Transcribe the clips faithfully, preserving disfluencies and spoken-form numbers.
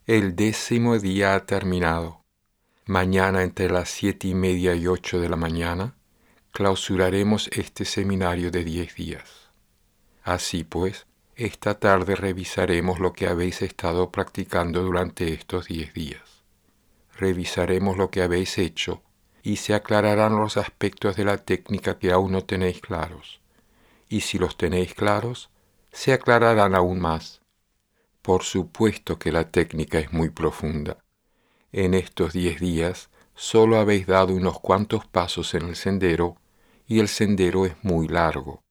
El décimo día ha terminado. Mañana entre las siete y media y ocho de la mañana clausuraremos este seminario de diez días. Así pues, esta tarde revisaremos lo que habéis estado practicando durante estos diez días. Revisaremos lo que habéis hecho y se aclararán los aspectos de la técnica que aún no tenéis claros. Y si los tenéis claros, se aclararán aún más. Por supuesto que la técnica es muy profunda. En estos diez días solo habéis dado unos cuantos pasos en el sendero y el sendero es muy largo.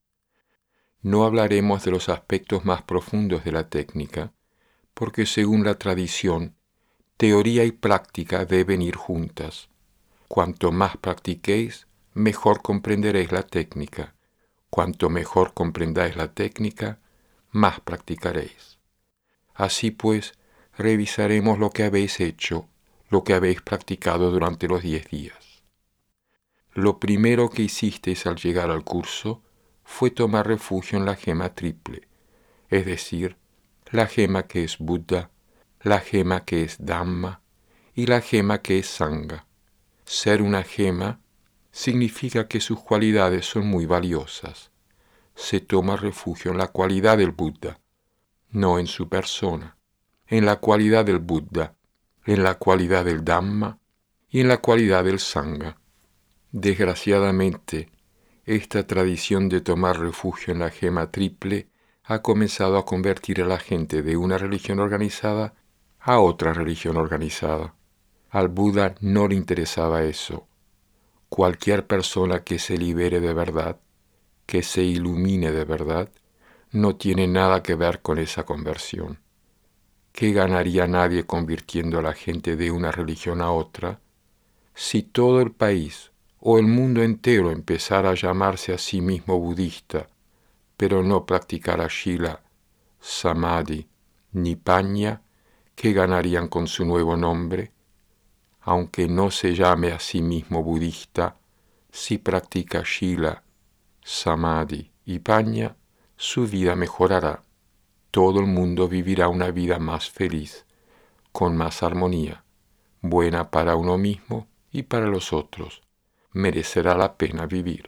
No hablaremos de los aspectos más profundos de la técnica, porque según la tradición, teoría y práctica deben ir juntas. Cuanto más practiquéis, mejor comprenderéis la técnica. Cuanto mejor comprendáis la técnica, más practicaréis. Así pues, revisaremos lo que habéis hecho, lo que habéis practicado durante los diez días. Lo primero que hicisteis al llegar al curso fue tomar refugio en la gema triple, es decir, la gema que es Buddha, la gema que es Dhamma y la gema que es Sangha. Ser una gema significa que sus cualidades son muy valiosas. Se toma refugio en la cualidad del Buddha, no en su persona, en la cualidad del Buddha, en la cualidad del Dhamma y en la cualidad del Sangha. Desgraciadamente, esta tradición de tomar refugio en la gema triple ha comenzado a convertir a la gente de una religión organizada a otra religión organizada. Al Buda no le interesaba eso. Cualquier persona que se libere de verdad, que se ilumine de verdad, no tiene nada que ver con esa conversión. ¿Qué ganaría nadie convirtiendo a la gente de una religión a otra? Si todo el país o el mundo entero empezara a llamarse a sí mismo budista, pero no practicara Shila, Samadhi ni Pañña, ¿qué ganarían con su nuevo nombre? Aunque no se llame a sí mismo budista, si practica Shila, Samadhi y Pañña, su vida mejorará. Todo el mundo vivirá una vida más feliz, con más armonía, buena para uno mismo y para los otros. Merecerá la pena vivir.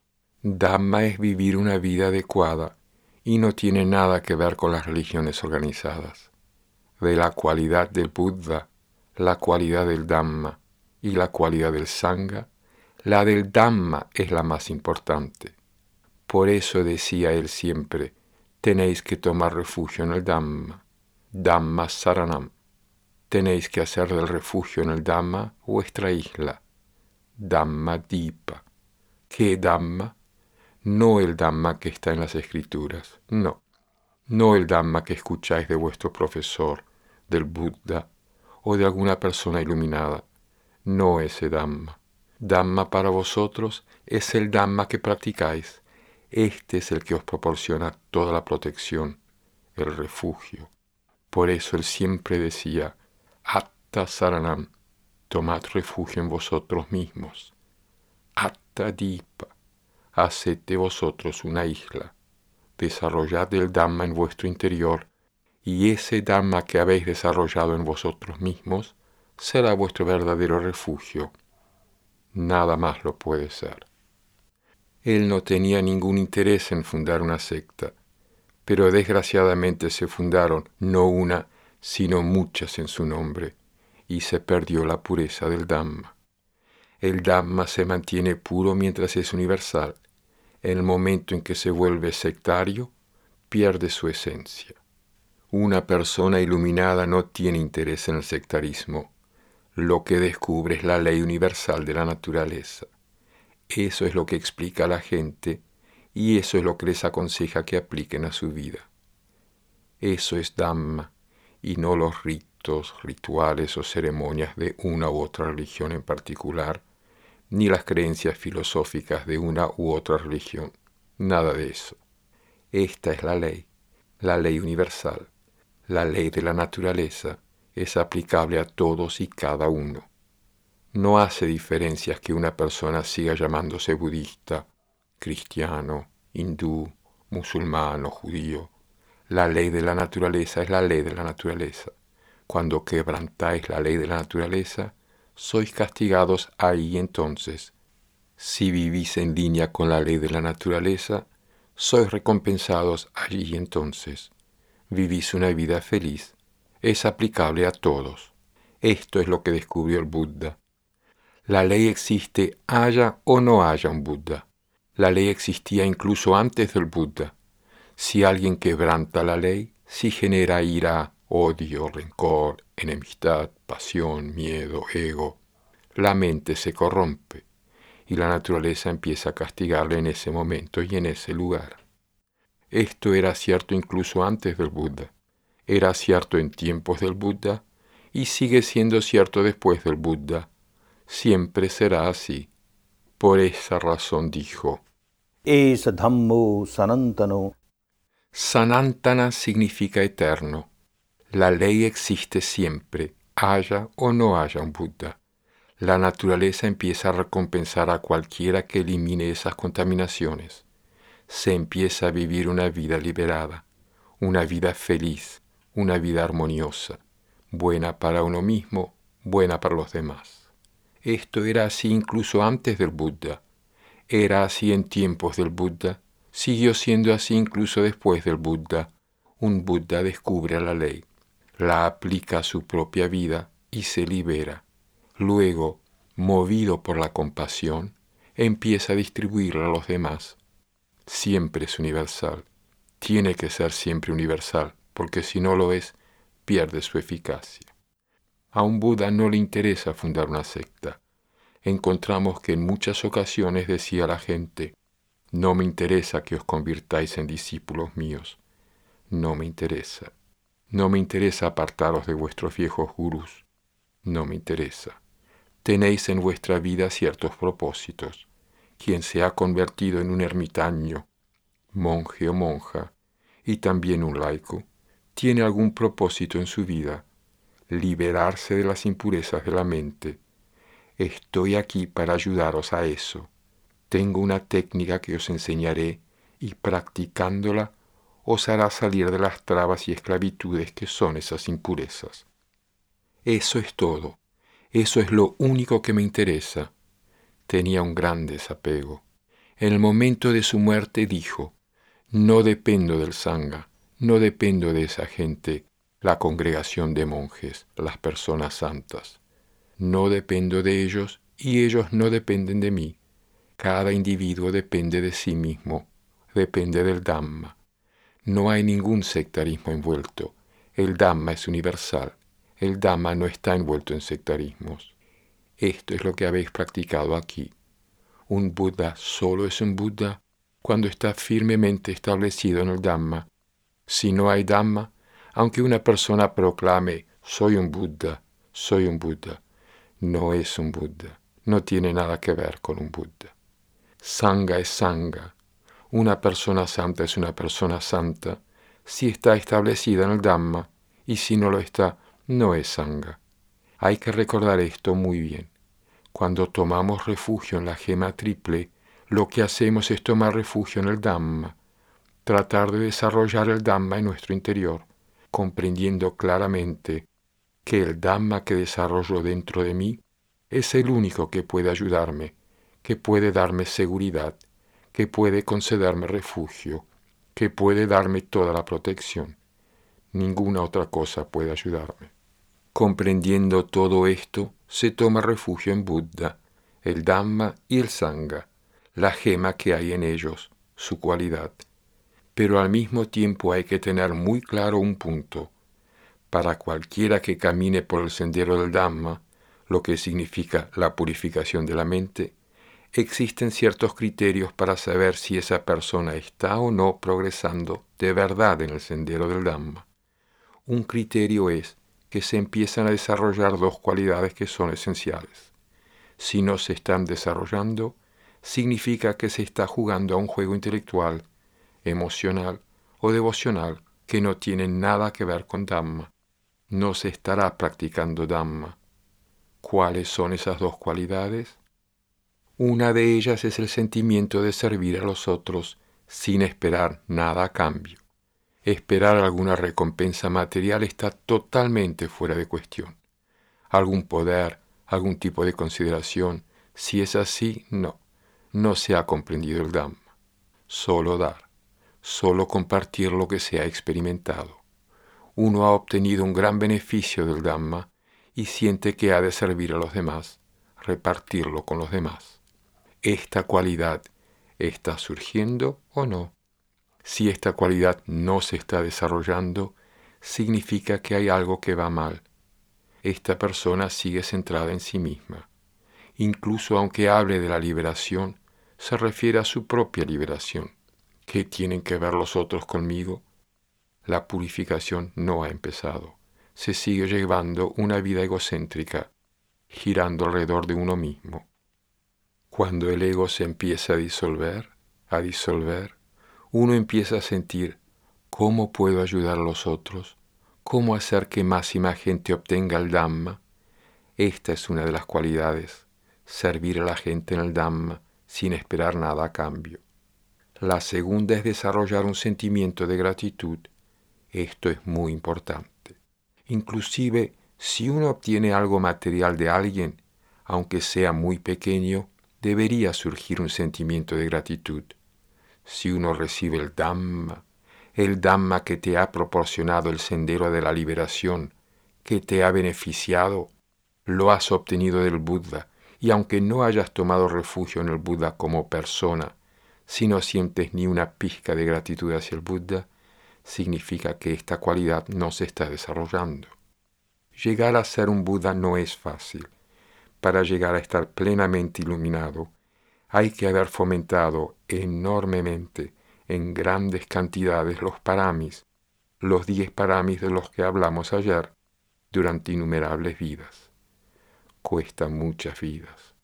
Dhamma es vivir una vida adecuada y no tiene nada que ver con las religiones organizadas. De la cualidad del Buddha, la cualidad del Dhamma y la cualidad del Sangha, la del Dhamma es la más importante. Por eso decía él siempre, tenéis que tomar refugio en el Dhamma, Dhamma Saranam. Tenéis que hacer del refugio en el Dhamma vuestra isla, Dhamma Dipa. ¿Qué Dhamma? No el Dhamma que está en las Escrituras, no. No el Dhamma que escucháis de vuestro profesor, del Buddha o de alguna persona iluminada. No ese Dhamma. Dhamma para vosotros es el Dhamma que practicáis. Este es el que os proporciona toda la protección, el refugio. Por eso él siempre decía, Atta Saranam, tomad refugio en vosotros mismos. Atta Dipa, haced de vosotros una isla. Desarrollad el Dhamma en vuestro interior, y ese Dhamma que habéis desarrollado en vosotros mismos será vuestro verdadero refugio. Nada más lo puede ser. Él no tenía ningún interés en fundar una secta, pero desgraciadamente se fundaron no una, sino muchas en su nombre, y se perdió la pureza del Dhamma. El Dhamma se mantiene puro mientras es universal. En el momento en que se vuelve sectario, pierde su esencia. Una persona iluminada no tiene interés en el sectarismo. Lo que descubre es la ley universal de la naturaleza. Eso es lo que explica a la gente y eso es lo que les aconseja que apliquen a su vida. Eso es Dhamma y no los ritos, rituales o ceremonias de una u otra religión en particular, ni las creencias filosóficas de una u otra religión. Nada de eso. Esta es la ley, la ley universal. La ley de la naturaleza es aplicable a todos y cada uno. No hace diferencias que una persona siga llamándose budista, cristiano, hindú, musulmán o judío. La ley de la naturaleza es la ley de la naturaleza. Cuando quebrantáis la ley de la naturaleza, sois castigados ahí entonces. Si vivís en línea con la ley de la naturaleza, sois recompensados allí entonces. Vivís una vida feliz. Es aplicable a todos. Esto es lo que descubrió el Buda. La ley existe haya o no haya un Buda. La ley existía incluso antes del Buda. Si alguien quebranta la ley, si genera ira, odio, rencor, enemistad, pasión, miedo, ego, la mente se corrompe y la naturaleza empieza a castigarle en ese momento y en ese lugar. Esto era cierto incluso antes del Buda, era cierto en tiempos del Buda y sigue siendo cierto después del Buda. Siempre será así. Por esa razón dijo: Esa dhammo sanantano. Sanantana significa eterno. La ley existe siempre, haya o no haya un Buda. La naturaleza empieza a recompensar a cualquiera que elimine esas contaminaciones. Se empieza a vivir una vida liberada, una vida feliz, una vida armoniosa, buena para uno mismo, buena para los demás. Esto era así incluso antes del Buda. Era así en tiempos del Buda. Siguió siendo así incluso después del Buda. Un Buda descubre la ley, la aplica a su propia vida y se libera. Luego, movido por la compasión, empieza a distribuirla a los demás. Siempre es universal. Tiene que ser siempre universal, porque si no lo es, pierde su eficacia. A un Buda no le interesa fundar una secta. Encontramos que en muchas ocasiones decía la gente: no me interesa que os convirtáis en discípulos míos. No me interesa. No me interesa apartaros de vuestros viejos gurús. No me interesa. Tenéis en vuestra vida ciertos propósitos. Quien se ha convertido en un ermitaño, monje o monja, y también un laico, tiene algún propósito en su vida: liberarse de las impurezas de la mente. Estoy aquí para ayudaros a eso. Tengo una técnica que os enseñaré y practicándola os hará salir de las trabas y esclavitudes que son esas impurezas. Eso es todo. Eso es lo único que me interesa. Tenía un gran desapego. En el momento de su muerte dijo: no dependo del Sangha, no dependo de esa gente, la congregación de monjes, las personas santas. No dependo de ellos y ellos no dependen de mí. Cada individuo depende de sí mismo, depende del Dhamma. No hay ningún sectarismo envuelto. El Dhamma es universal. El Dhamma no está envuelto en sectarismos. Esto es lo que habéis practicado aquí. Un Buda solo es un Buda cuando está firmemente establecido en el Dhamma. Si no hay Dhamma, aunque una persona proclame: soy un Buda, soy un Buda, no es un Buda, no tiene nada que ver con un Buda. Sangha es Sangha. Una persona santa es una persona santa si está establecida en el Dhamma, y si no lo está, no es Sangha. Hay que recordar esto muy bien. Cuando tomamos refugio en la gema triple, lo que hacemos es tomar refugio en el Dhamma, tratar de desarrollar el Dhamma en nuestro interior, comprendiendo claramente que el Dhamma que desarrollo dentro de mí es el único que puede ayudarme, que puede darme seguridad, que puede concederme refugio, que puede darme toda la protección. Ninguna otra cosa puede ayudarme. Comprendiendo todo esto, se toma refugio en Buda, el Dhamma y el Sangha, la gema que hay en ellos, su cualidad. Pero al mismo tiempo hay que tener muy claro un punto. Para cualquiera que camine por el sendero del Dhamma, lo que significa la purificación de la mente, existen ciertos criterios para saber si esa persona está o no progresando de verdad en el sendero del Dhamma. Un criterio es que se empiezan a desarrollar dos cualidades que son esenciales. Si no se están desarrollando, significa que se está jugando a un juego intelectual, emocional o devocional que no tiene nada que ver con Dhamma. No se estará practicando Dhamma. ¿Cuáles son esas dos cualidades? Una de ellas es el sentimiento de servir a los otros sin esperar nada a cambio. Esperar alguna recompensa material está totalmente fuera de cuestión. Algún poder, algún tipo de consideración, si es así, no, no se ha comprendido el Dhamma. Solo dar, solo compartir lo que se ha experimentado. Uno ha obtenido un gran beneficio del Dhamma y siente que ha de servir a los demás, repartirlo con los demás. ¿Esta cualidad está surgiendo o no? Si esta cualidad no se está desarrollando, significa que hay algo que va mal. Esta persona sigue centrada en sí misma. Incluso aunque hable de la liberación, se refiere a su propia liberación. ¿Qué tienen que ver los otros conmigo? La purificación no ha empezado. Se sigue llevando una vida egocéntrica, girando alrededor de uno mismo. Cuando el ego se empieza a disolver, a disolver, uno empieza a sentir cómo puedo ayudar a los otros, cómo hacer que más y más gente obtenga el Dhamma. Esta es una de las cualidades, servir a la gente en el Dhamma sin esperar nada a cambio. La segunda es desarrollar un sentimiento de gratitud. Esto es muy importante. Inclusive, si uno obtiene algo material de alguien, aunque sea muy pequeño, debería surgir un sentimiento de gratitud. Si uno recibe el Dhamma, el Dhamma que te ha proporcionado el sendero de la liberación, que te ha beneficiado, lo has obtenido del Buda, y aunque no hayas tomado refugio en el Buda como persona, si no sientes ni una pizca de gratitud hacia el Buda, significa que esta cualidad no se está desarrollando. Llegar a ser un Buda no es fácil. Para llegar a estar plenamente iluminado, hay que haber fomentado enormemente, en grandes cantidades, los paramis, los diez paramis de los que hablamos ayer, durante innumerables vidas. Cuesta muchas vidas.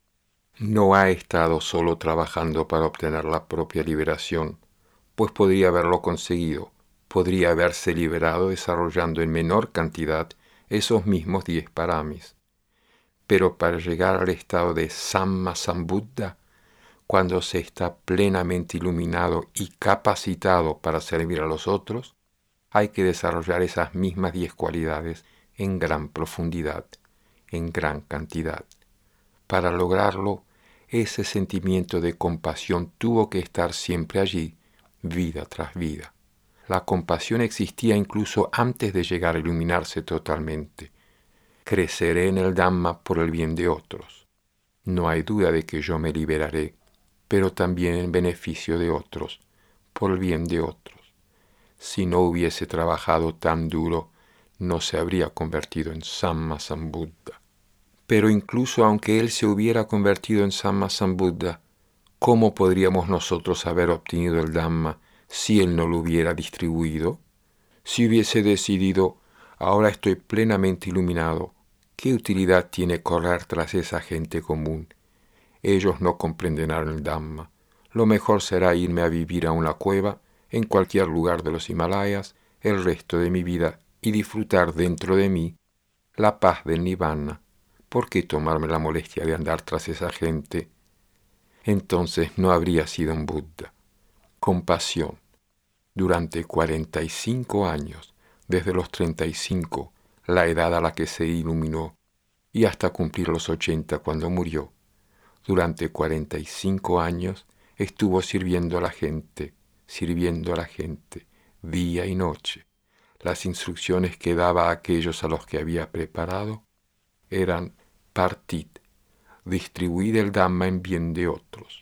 No ha estado solo trabajando para obtener la propia liberación, pues podría haberlo conseguido, podría haberse liberado desarrollando en menor cantidad esos mismos diez paramis. Pero para llegar al estado de Samma Sambuddha, cuando se está plenamente iluminado y capacitado para servir a los otros, hay que desarrollar esas mismas diez cualidades en gran profundidad, en gran cantidad. Para lograrlo, ese sentimiento de compasión tuvo que estar siempre allí, vida tras vida. La compasión existía incluso antes de llegar a iluminarse totalmente. Creceré en el Dhamma por el bien de otros. No hay duda de que yo me liberaré, pero también en beneficio de otros, por el bien de otros. Si no hubiese trabajado tan duro, no se habría convertido en Samma Sambuddha. Pero incluso aunque él se hubiera convertido en Samma Sambuddha, ¿cómo podríamos nosotros haber obtenido el Dhamma si él no lo hubiera distribuido? Si hubiese decidido, ahora estoy plenamente iluminado, ¿qué utilidad tiene correr tras esa gente común? Ellos no comprenderán el Dhamma. Lo mejor será irme a vivir a una cueva, en cualquier lugar de los Himalayas, el resto de mi vida y disfrutar dentro de mí la paz del Nibbana. ¿Por qué tomarme la molestia de andar tras esa gente? Entonces no habría sido un Buda. Compasión. Durante cuarenta y cinco años, desde los treinta y cinco, la edad a la que se iluminó, y hasta cumplir los ochenta cuando murió, durante cuarenta y cinco años estuvo sirviendo a la gente, sirviendo a la gente, día y noche. Las instrucciones que daba a aquellos a los que había preparado eran partid, distribuir el Dhamma en bien de otros.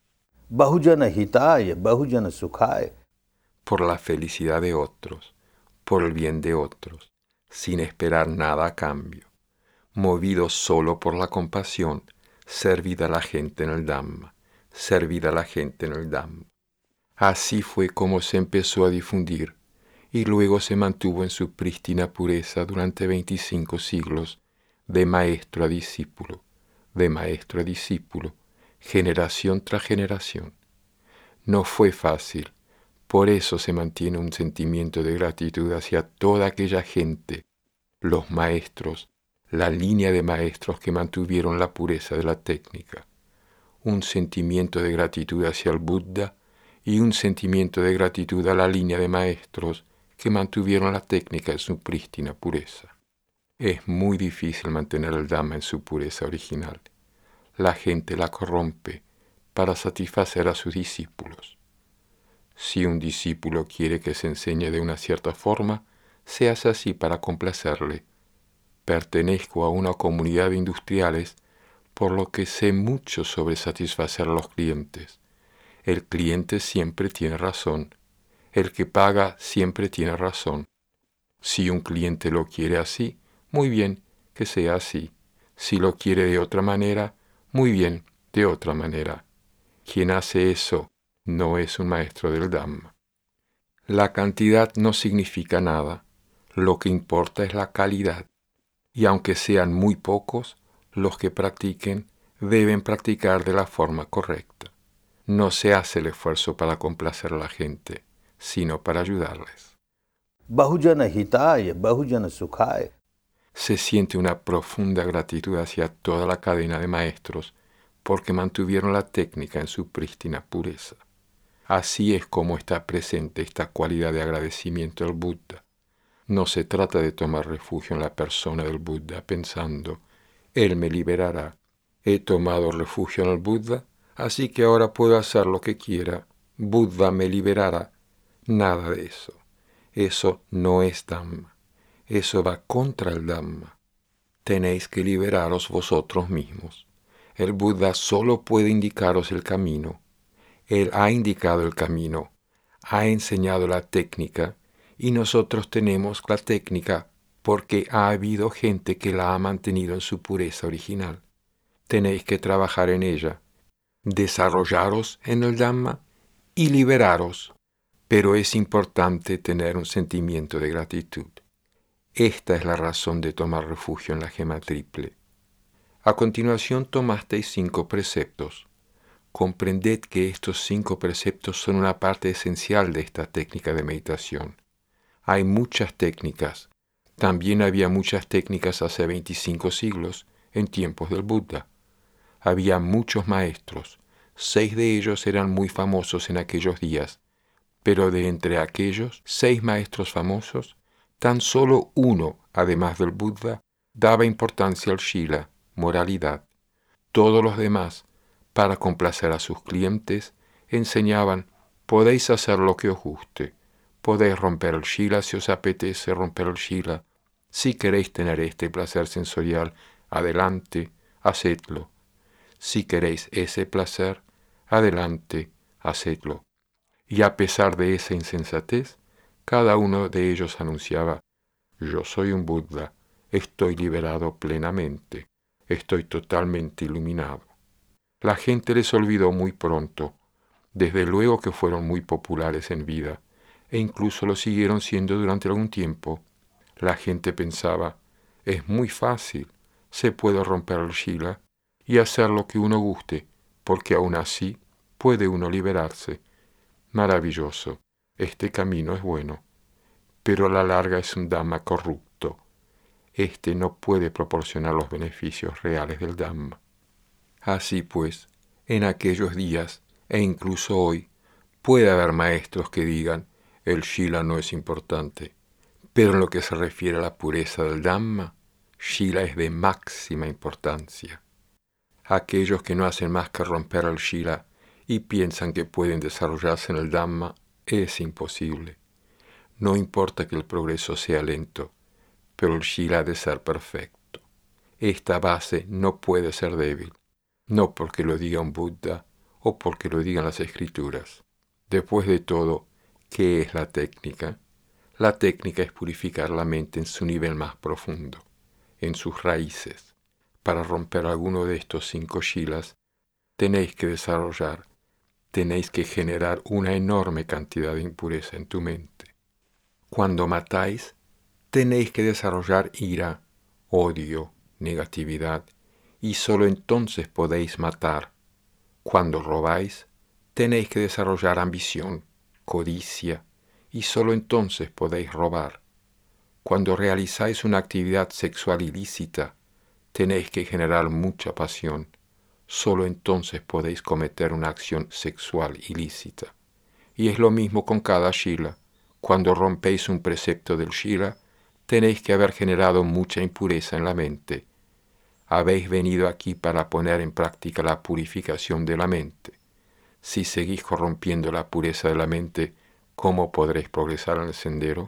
Bahujana hitaya, bahujana sukhaya. Por la felicidad de otros, por el bien de otros, sin esperar nada a cambio. Movido solo por la compasión, servid a la gente en el Dhamma, servid a la gente en el Dhamma. Así fue como se empezó a difundir, y luego se mantuvo en su prístina pureza durante veinticinco siglos, de maestro a discípulo, de maestro a discípulo, generación tras generación. No fue fácil, por eso se mantiene un sentimiento de gratitud hacia toda aquella gente, los maestros, la línea de maestros que mantuvieron la pureza de la técnica, un sentimiento de gratitud hacia el Buda y un sentimiento de gratitud a la línea de maestros que mantuvieron la técnica en su prístina pureza. Es muy difícil mantener el Dhamma en su pureza original. La gente la corrompe para satisfacer a sus discípulos. Si un discípulo quiere que se enseñe de una cierta forma, se hace así para complacerle. Pertenezco a una comunidad de industriales, por lo que sé mucho sobre satisfacer a los clientes. El cliente siempre tiene razón. El que paga siempre tiene razón. Si un cliente lo quiere así, muy bien, que sea así. Si lo quiere de otra manera, muy bien, de otra manera. Quien hace eso no es un maestro del Dhamma. La cantidad no significa nada. Lo que importa es la calidad. Y aunque sean muy pocos, los que practiquen deben practicar de la forma correcta. No se hace el esfuerzo para complacer a la gente, sino para ayudarles. Bahujana hitaya, bahujana sukhaya. Se siente una profunda gratitud hacia toda la cadena de maestros porque mantuvieron la técnica en su prístina pureza. Así es como está presente esta cualidad de agradecimiento al Buda. No se trata de tomar refugio en la persona del Buda pensando, Él me liberará. He tomado refugio en el Buda, así que ahora puedo hacer lo que quiera. Buda me liberará. Nada de eso. Eso no es Dhamma. Eso va contra el Dhamma. Tenéis que liberaros vosotros mismos. El Buda solo puede indicaros el camino. Él ha indicado el camino, ha enseñado la técnica, y nosotros tenemos la técnica porque ha habido gente que la ha mantenido en su pureza original. Tenéis que trabajar en ella, desarrollaros en el Dhamma y liberaros, pero es importante tener un sentimiento de gratitud. Esta es la razón de tomar refugio en la gema triple. A continuación tomasteis cinco preceptos. Comprended que estos cinco preceptos son una parte esencial de esta técnica de meditación. Hay muchas técnicas. También había muchas técnicas hace veinticinco siglos, en tiempos del Buda. Había muchos maestros. Seis de ellos eran muy famosos en aquellos días. Pero de entre aquellos seis maestros famosos, tan solo uno, además del Buda, daba importancia al Shila, moralidad. Todos los demás, para complacer a sus clientes, enseñaban, podéis hacer lo que os guste, podéis romper el Shila si os apetece romper el Shila, si queréis tener este placer sensorial, adelante, hacedlo. Si queréis ese placer, adelante, hacedlo. Y a pesar de esa insensatez, cada uno de ellos anunciaba, yo soy un Buda, estoy liberado plenamente, estoy totalmente iluminado. La gente les olvidó muy pronto, desde luego que fueron muy populares en vida, e incluso lo siguieron siendo durante algún tiempo. La gente pensaba, es muy fácil, se puede romper el Shila y hacer lo que uno guste, porque aún así puede uno liberarse. Maravilloso, este camino es bueno, pero a la larga es un Dhamma corrupto. Este no puede proporcionar los beneficios reales del Dhamma. Así pues, en aquellos días, e incluso hoy, puede haber maestros que digan, el Shila no es importante, pero en lo que se refiere a la pureza del Dhamma, Shila es de máxima importancia. Aquellos que no hacen más que romper el Shila y piensan que pueden desarrollarse en el Dhamma, es imposible. No importa que el progreso sea lento, pero el Shila ha de ser perfecto. Esta base no puede ser débil. No porque lo diga un Buda o porque lo digan las escrituras. Después de todo, ¿qué es la técnica? La técnica es purificar la mente en su nivel más profundo, en sus raíces. Para romper alguno de estos cinco shilas, tenéis que desarrollar, tenéis que generar una enorme cantidad de impureza en tu mente. Cuando matáis, tenéis que desarrollar ira, odio, negatividad, y solo entonces podéis matar. Cuando robáis, tenéis que desarrollar ambición, codicia, y solo entonces podéis robar. Cuando realizáis una actividad sexual ilícita, tenéis que generar mucha pasión. Solo entonces podéis cometer una acción sexual ilícita. Y es lo mismo con cada shila. Cuando rompéis un precepto del Shila, tenéis que haber generado mucha impureza en la mente. Habéis venido aquí para poner en práctica la purificación de la mente. Si seguís corrompiendo la pureza de la mente, ¿cómo podréis progresar en el sendero?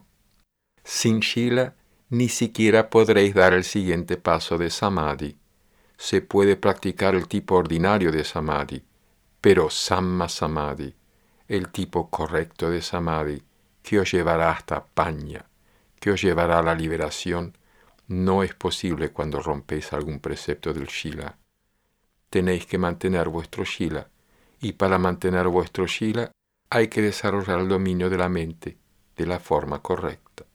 Sin Shila, ni siquiera podréis dar el siguiente paso de Samadhi. Se puede practicar el tipo ordinario de Samadhi, pero Samma Samadhi, el tipo correcto de Samadhi, que os llevará hasta Pañña, que os llevará a la liberación, no es posible cuando rompéis algún precepto del Shila. Tenéis que mantener vuestro Shila, y para mantener vuestro Shila hay que desarrollar el dominio de la mente de la forma correcta.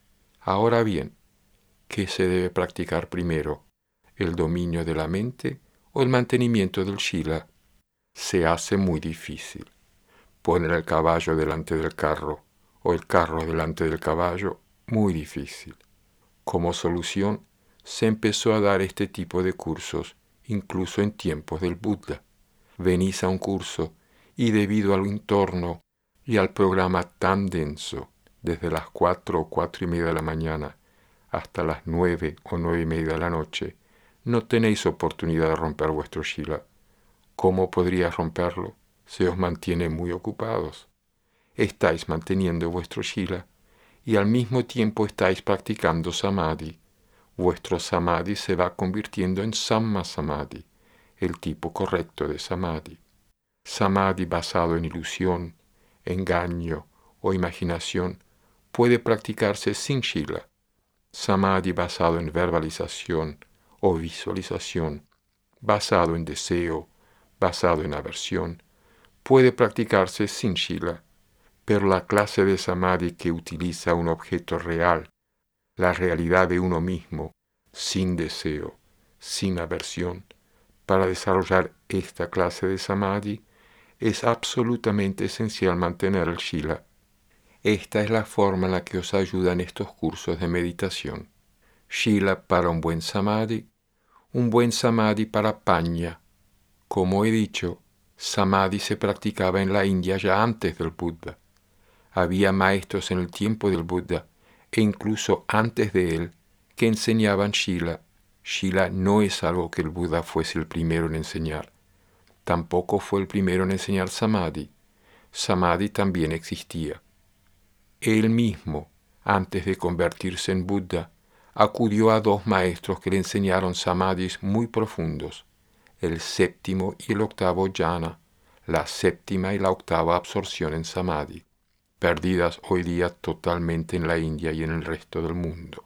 Ahora bien, ¿qué se debe practicar primero? ¿El dominio de la mente o el mantenimiento del Shila? Se hace muy difícil. Poner el caballo delante del carro o el carro delante del caballo, muy difícil. Como solución, se empezó a dar este tipo de cursos incluso en tiempos del Buda. Venís a un curso y debido al entorno y al programa tan denso, desde las cuatro o cuatro y media de la mañana hasta las nueve o nueve y media de la noche, no tenéis oportunidad de romper vuestro Shila. ¿Cómo podríais romperlo? Se os mantiene muy ocupados. Estáis manteniendo vuestro Shila y al mismo tiempo estáis practicando Samadhi. Vuestro Samadhi se va convirtiendo en Samma Samadhi, el tipo correcto de Samadhi. Samadhi basado en ilusión, engaño o imaginación puede practicarse sin Shila. Samadhi basado en verbalización o visualización, basado en deseo, basado en aversión, puede practicarse sin Shila, pero la clase de Samadhi que utiliza un objeto real, la realidad de uno mismo, sin deseo, sin aversión, para desarrollar esta clase de Samadhi, es absolutamente esencial mantener el Shila. Esta es la forma en la que os ayudan estos cursos de meditación. Shila para un buen Samadhi, un buen Samadhi para Pañña. Como he dicho, Samadhi se practicaba en la India ya antes del Buda. Había maestros en el tiempo del Buda e incluso antes de él que enseñaban Shila. Shila no es algo que el Buda fuese el primero en enseñar. Tampoco fue el primero en enseñar Samadhi. Samadhi también existía. Él mismo, antes de convertirse en Buda, acudió a dos maestros que le enseñaron Samadhis muy profundos, el séptimo y el octavo jhana, la séptima y la octava absorción en Samadhi, perdidas hoy día totalmente en la India y en el resto del mundo.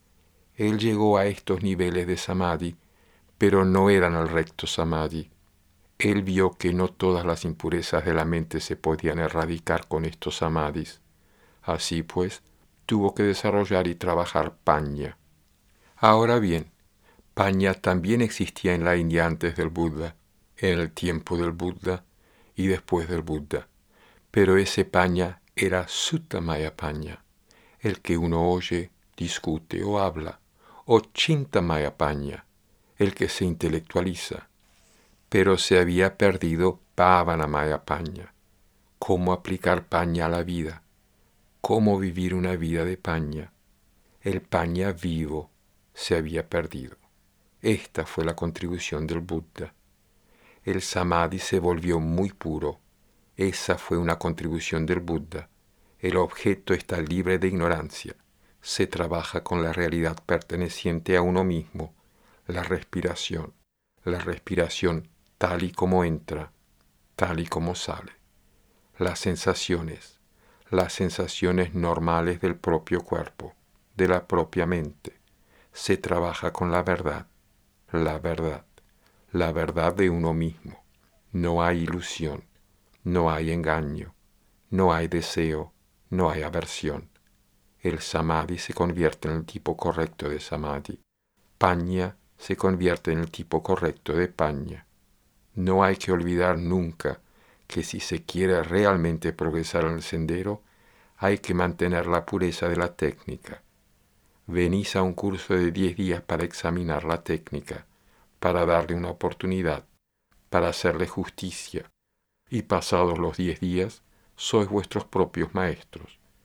Él llegó a estos niveles de Samadhi, pero no eran el recto Samadhi. Él vio que no todas las impurezas de la mente se podían erradicar con estos Samadhis. Así pues, tuvo que desarrollar y trabajar Pañña. Ahora bien, Pañña también existía en la India antes del Buda, en el tiempo del Buda y después del Buda, pero ese Pañña era Suttamaya Pañña, el que uno oye, discute o habla, o Chintamaya Pañña, el que se intelectualiza, pero se había perdido Bhavanamaya Pañña, cómo aplicar Pañña a la vida, cómo vivir una vida de Pañña. El Pañña vivo se había perdido. Esta fue la contribución del Buda. El Samadhi se volvió muy puro. Esa fue una contribución del Buda. El objeto está libre de ignorancia. Se trabaja con la realidad perteneciente a uno mismo, la respiración. La respiración tal y como entra, tal y como sale. Las sensaciones. Las sensaciones normales del propio cuerpo, de la propia mente. Se trabaja con la verdad, la verdad, la verdad de uno mismo. No hay ilusión, no hay engaño, no hay deseo, no hay aversión. El Samadhi se convierte en el tipo correcto de Samadhi. Pañña se convierte en el tipo correcto de Pañña. No hay que olvidar nunca que si se quiere realmente progresar en el sendero, hay que mantener la pureza de la técnica. Venís a un curso de diez días para examinar la técnica, para darle una oportunidad, para hacerle justicia, y pasados los diez días, sois vuestros propios maestros.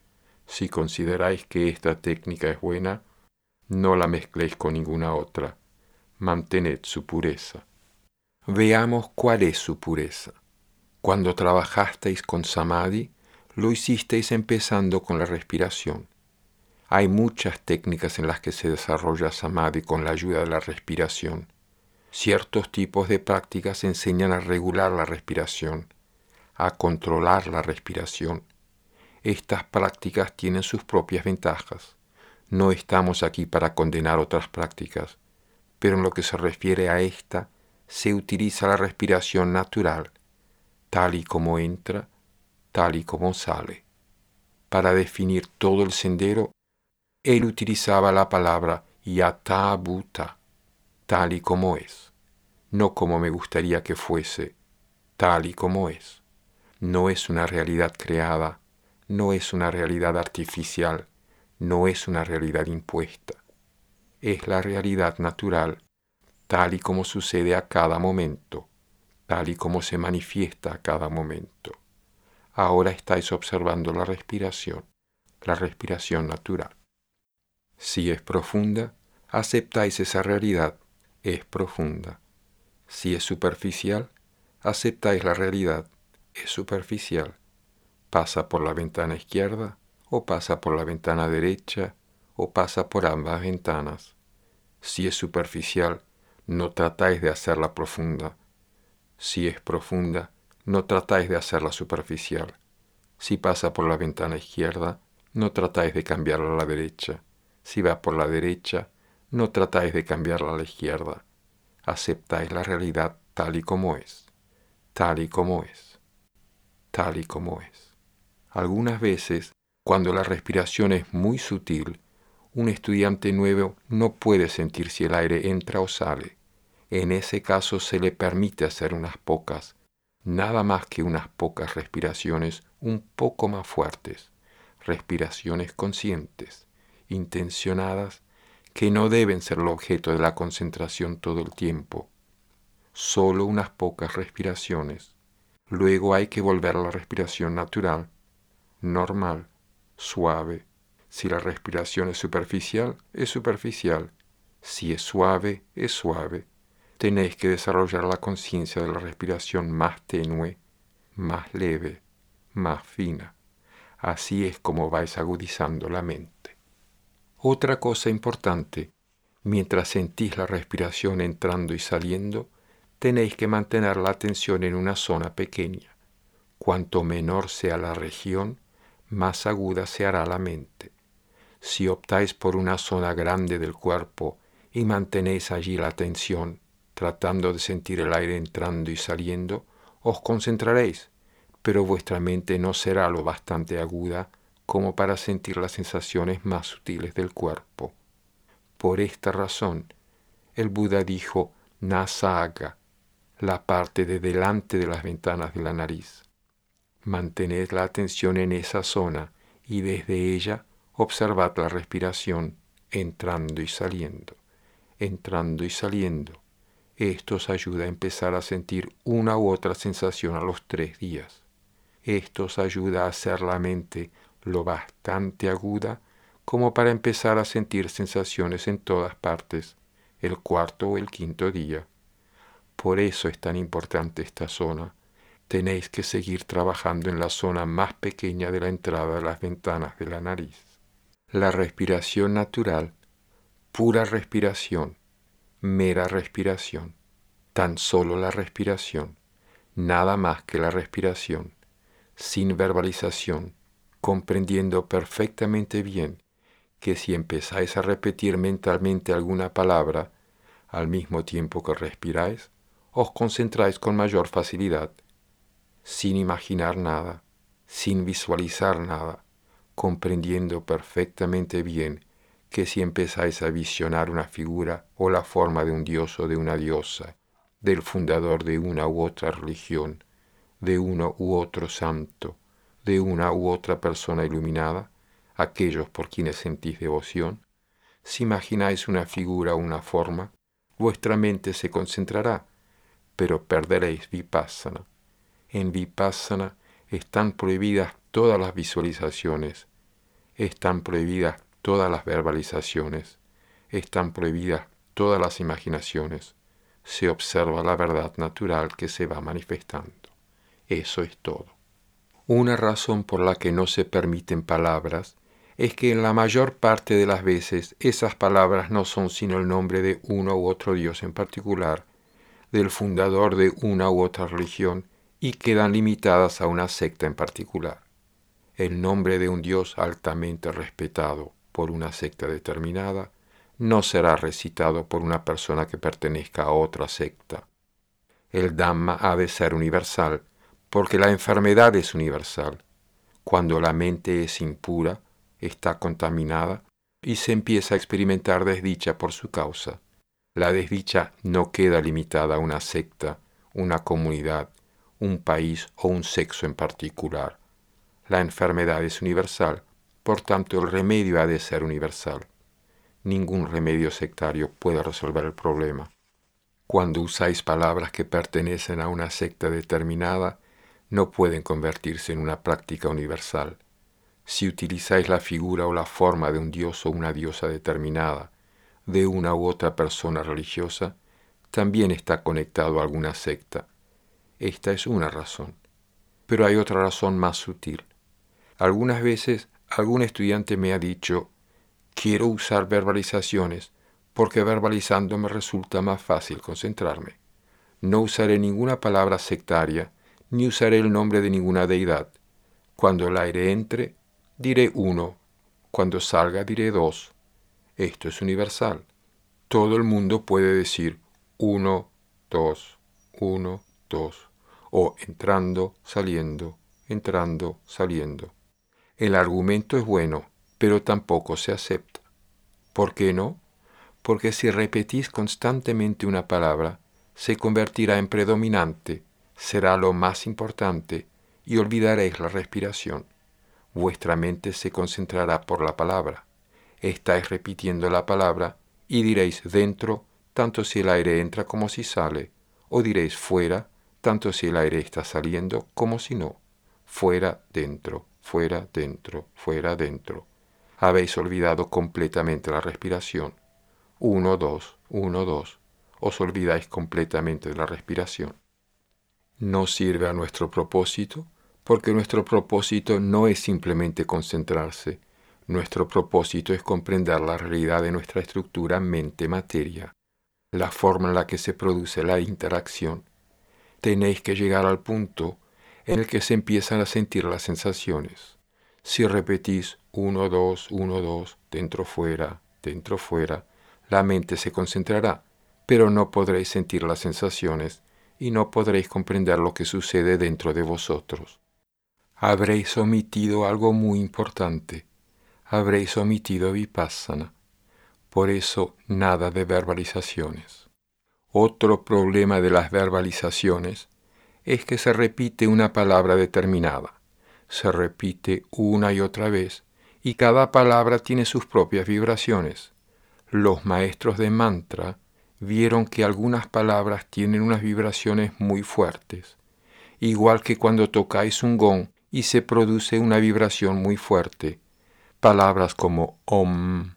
Si consideráis que esta técnica es buena, no la mezcléis con ninguna otra. Mantened su pureza. Veamos cuál es su pureza. Cuando trabajasteis con Samadhi, lo hicisteis empezando con la respiración. Hay muchas técnicas en las que se desarrolla Samadhi con la ayuda de la respiración. Ciertos tipos de prácticas enseñan a regular la respiración, a controlar la respiración. Estas prácticas tienen sus propias ventajas. No estamos aquí para condenar otras prácticas, pero en lo que se refiere a esta, se utiliza la respiración natural, tal y como entra, tal y como sale. Para definir todo el sendero, él utilizaba la palabra yatha bhuta, tal y como es, no como me gustaría que fuese, tal y como es. No es una realidad creada, no es una realidad artificial, no es una realidad impuesta. Es la realidad natural, tal y como sucede a cada momento, tal y como se manifiesta a cada momento. Ahora estáis observando la respiración, la respiración natural. Si es profunda, aceptáis esa realidad, es profunda. Si es superficial, aceptáis la realidad, es superficial. Pasa por la ventana izquierda, o pasa por la ventana derecha, o pasa por ambas ventanas. Si es superficial, no tratáis de hacerla profunda. Si es profunda, no tratáis de hacerla superficial. Si pasa por la ventana izquierda, no tratáis de cambiarla a la derecha. Si va por la derecha, no tratáis de cambiarla a la izquierda. Aceptáis la realidad tal y como es, tal y como es, tal y como es. Algunas veces, cuando la respiración es muy sutil, un estudiante nuevo no puede sentir si el aire entra o sale. En ese caso se le permite hacer unas pocas, nada más que unas pocas respiraciones un poco más fuertes, respiraciones conscientes, intencionadas, que no deben ser el objeto de la concentración todo el tiempo. Solo unas pocas respiraciones. Luego hay que volver a la respiración natural, normal, suave. Si la respiración es superficial, es superficial. Si es suave, es suave. Tenéis que desarrollar la conciencia de la respiración más tenue, más leve, más fina. Así es como vais agudizando la mente. Otra cosa importante, mientras sentís la respiración entrando y saliendo, tenéis que mantener la atención en una zona pequeña. Cuanto menor sea la región, más aguda se hará la mente. Si optáis por una zona grande del cuerpo y mantenéis allí la atención, tratando de sentir el aire entrando y saliendo, os concentraréis, pero vuestra mente no será lo bastante aguda como para sentir las sensaciones más sutiles del cuerpo. Por esta razón, el Buda dijo nasaga, la parte de delante de las ventanas de la nariz. Mantened la atención en esa zona y desde ella observad la respiración entrando y saliendo, entrando y saliendo. Esto os ayuda a empezar a sentir una u otra sensación a los tres días. Esto os ayuda a hacer la mente lo bastante aguda como para empezar a sentir sensaciones en todas partes, el cuarto o el quinto día. Por eso es tan importante esta zona. Tenéis que seguir trabajando en la zona más pequeña de la entrada de las ventanas de la nariz. La respiración natural, pura respiración, mera respiración, tan solo la respiración, nada más que la respiración, sin verbalización, comprendiendo perfectamente bien que si empezáis a repetir mentalmente alguna palabra al mismo tiempo que respiráis, os concentráis con mayor facilidad, sin imaginar nada, sin visualizar nada, comprendiendo perfectamente bien que si empezáis a visionar una figura o la forma de un dios o de una diosa, del fundador de una u otra religión, de uno u otro santo, de una u otra persona iluminada, aquellos por quienes sentís devoción, si imagináis una figura o una forma, vuestra mente se concentrará, pero perderéis vipassana. En vipassana están prohibidas todas las visualizaciones. Están prohibidas todas las verbalizaciones, están prohibidas todas las imaginaciones. Se observa la verdad natural que se va manifestando. Eso es todo. Una razón por la que no se permiten palabras es que en la mayor parte de las veces esas palabras no son sino el nombre de uno u otro Dios en particular, del fundador de una u otra religión, y quedan limitadas a una secta en particular. El nombre de un Dios altamente respetado por una secta determinada no será recitado por una persona que pertenezca a otra secta. El Dhamma ha de ser universal, porque la enfermedad es universal. Cuando la mente es impura, está contaminada y se empieza a experimentar desdicha por su causa. La desdicha no queda limitada a una secta, una comunidad, un país o un sexo en particular. La enfermedad es universal, por tanto el remedio ha de ser universal. Ningún remedio sectario puede resolver el problema. Cuando usáis palabras que pertenecen a una secta determinada, no pueden convertirse en una práctica universal. Si utilizáis la figura o la forma de un dios o una diosa determinada, de una u otra persona religiosa, también está conectado a alguna secta. Esta es una razón. Pero hay otra razón más sutil. Algunas veces algún estudiante me ha dicho, quiero usar verbalizaciones porque verbalizando me resulta más fácil concentrarme. No usaré ninguna palabra sectaria, ni usaré el nombre de ninguna deidad. Cuando el aire entre, diré uno. Cuando salga, diré dos. Esto es universal. Todo el mundo puede decir uno, dos, uno, dos, o entrando, saliendo, entrando, saliendo. El argumento es bueno, pero tampoco se acepta. ¿Por qué no? Porque si repetís constantemente una palabra, se convertirá en predominante, será lo más importante y olvidaréis la respiración. Vuestra mente se concentrará por la palabra. Estáis repitiendo la palabra y diréis dentro, tanto si el aire entra como si sale, o diréis fuera, tanto si el aire está saliendo como si no. Fuera, dentro, fuera, dentro, fuera, dentro. Habéis olvidado completamente la respiración. Uno, dos, uno, dos. Os olvidáis completamente de la respiración. No sirve a nuestro propósito, porque nuestro propósito no es simplemente concentrarse. Nuestro propósito es comprender la realidad de nuestra estructura mente-materia, la forma en la que se produce la interacción. Tenéis que llegar al punto en el que se empiezan a sentir las sensaciones. Si repetís uno, dos, uno, dos, dentro, fuera, dentro, fuera, la mente se concentrará, pero no podréis sentir las sensaciones y no podréis comprender lo que sucede dentro de vosotros. Habréis omitido algo muy importante. Habréis omitido vipassana. Por eso, nada de verbalizaciones. Otro problema de las verbalizaciones es que se repite una palabra determinada. Se repite una y otra vez, y cada palabra tiene sus propias vibraciones. Los maestros de mantra vieron que algunas palabras tienen unas vibraciones muy fuertes, igual que cuando tocáis un gong y se produce una vibración muy fuerte. Palabras como om,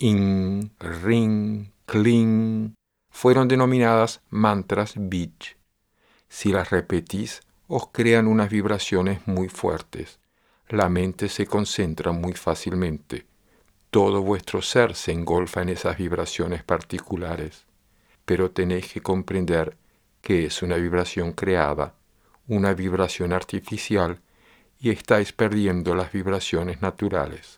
in, ring, kling, fueron denominadas mantras bij. Si las repetís, os crean unas vibraciones muy fuertes. La mente se concentra muy fácilmente. Todo vuestro ser se engolfa en esas vibraciones particulares. Pero tenéis que comprender que es una vibración creada, una vibración artificial, y estáis perdiendo las vibraciones naturales.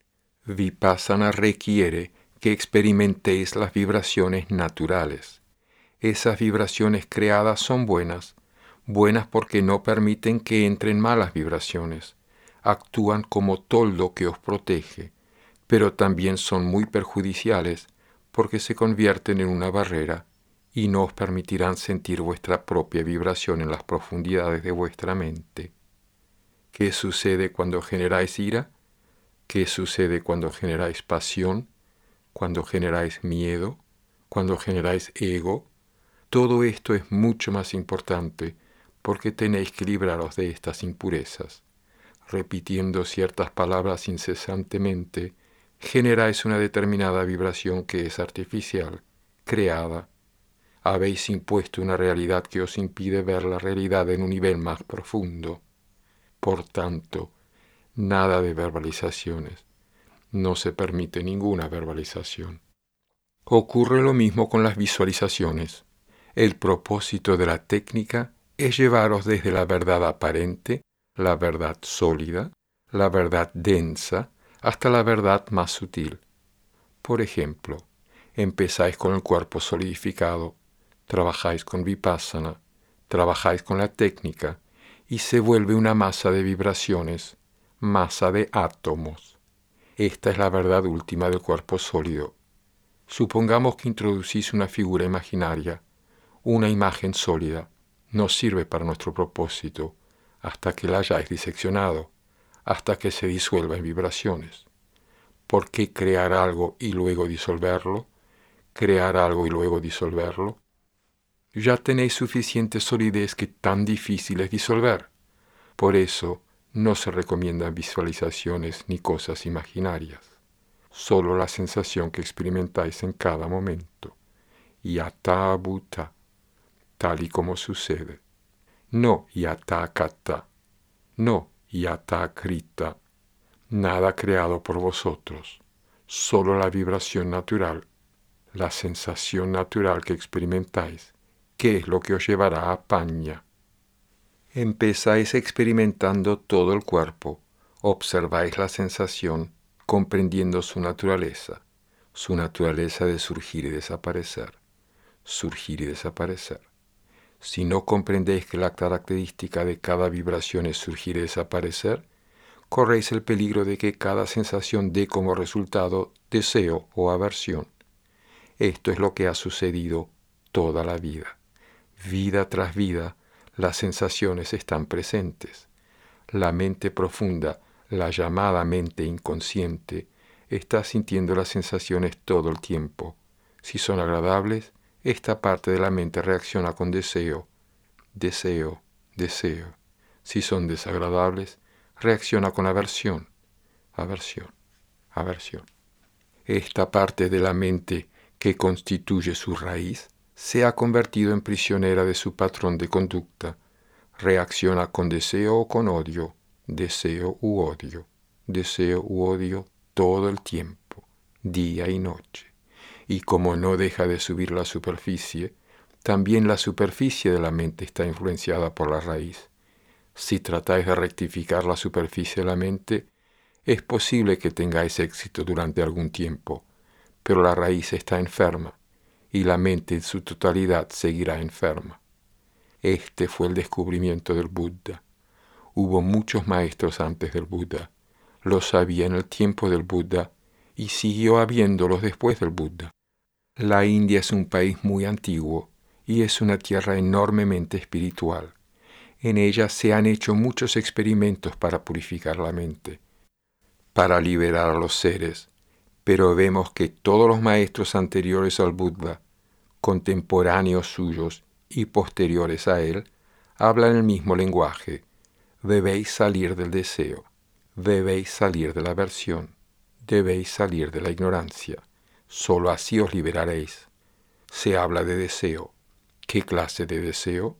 Vipassana requiere que experimentéis las vibraciones naturales. Esas vibraciones creadas son buenas, buenas porque no permiten que entren malas vibraciones, actúan como toldo que os protege, pero también son muy perjudiciales porque se convierten en una barrera y no os permitirán sentir vuestra propia vibración en las profundidades de vuestra mente. ¿Qué sucede cuando generáis ira? ¿Qué sucede cuando generáis pasión? ¿Cuando generáis miedo? ¿Cuando generáis ego? Todo esto es mucho más importante porque tenéis que libraros de estas impurezas. repitiendo ciertas palabras incesantemente, generáis una determinada vibración que es artificial, creada. Habéis impuesto una realidad que os impide ver la realidad en un nivel más profundo. Por tanto, nada de verbalizaciones. No se permite ninguna verbalización. Ocurre lo mismo con las visualizaciones. El propósito de la técnica es llevaros desde la verdad aparente, la verdad sólida, la verdad densa, hasta la verdad más sutil. Por ejemplo, empezáis con el cuerpo solidificado, trabajáis con vipassana, trabajáis con la técnica y se vuelve una masa de vibraciones, masa de átomos. Esta es la verdad última del cuerpo sólido. Supongamos que introducís una figura imaginaria, una imagen sólida. No sirve para nuestro propósito hasta que la hayáis diseccionado, hasta que se disuelva en vibraciones. ¿Por qué crear algo y luego disolverlo? ¿Crear algo y luego disolverlo? Ya tenéis suficiente solidez que tan difícil es disolver. Por eso no se recomiendan visualizaciones ni cosas imaginarias. Solo la sensación que experimentáis en cada momento. Yata bhuta, tal y como sucede. No yata kata, no yata krita. Nada creado por vosotros, solo la vibración natural, la sensación natural que experimentáis, que es lo que os llevará a paña. Empezáis experimentando todo el cuerpo, observáis la sensación, comprendiendo su naturaleza, su naturaleza de surgir y desaparecer, surgir y desaparecer. Si no comprendéis que la característica de cada vibración es surgir y desaparecer, corréis el peligro de que cada sensación dé como resultado deseo o aversión. Esto es lo que ha sucedido toda la vida. Vida tras vida, las sensaciones están presentes. La mente profunda, la llamada mente inconsciente, está sintiendo las sensaciones todo el tiempo. Si son agradables, esta parte de la mente reacciona con deseo, deseo, deseo. Si son desagradables, reacciona con aversión, aversión, aversión. Esta parte de la mente que constituye su raíz se ha convertido en prisionera de su patrón de conducta. Reacciona con deseo o con odio, deseo u odio, deseo u odio todo el tiempo, día y noche. Y como no deja de subir la superficie, también la superficie de la mente está influenciada por la raíz. Si tratáis de rectificar la superficie de la mente, es posible que tengáis éxito durante algún tiempo, pero la raíz está enferma y la mente en su totalidad seguirá enferma. Este fue el descubrimiento del Buda. Hubo muchos maestros antes del Buda, los había en el tiempo del Buda y siguió habiéndolos después del Buda. La India es un país muy antiguo y es una tierra enormemente espiritual. En ella se han hecho muchos experimentos para purificar la mente, para liberar a los seres, pero vemos que todos los maestros anteriores al Buda, contemporáneos suyos y posteriores a él, hablan el mismo lenguaje. Debéis salir del deseo, debéis salir de la aversión, debéis salir de la ignorancia. Solo así os liberaréis. Se habla de deseo. ¿Qué clase de deseo?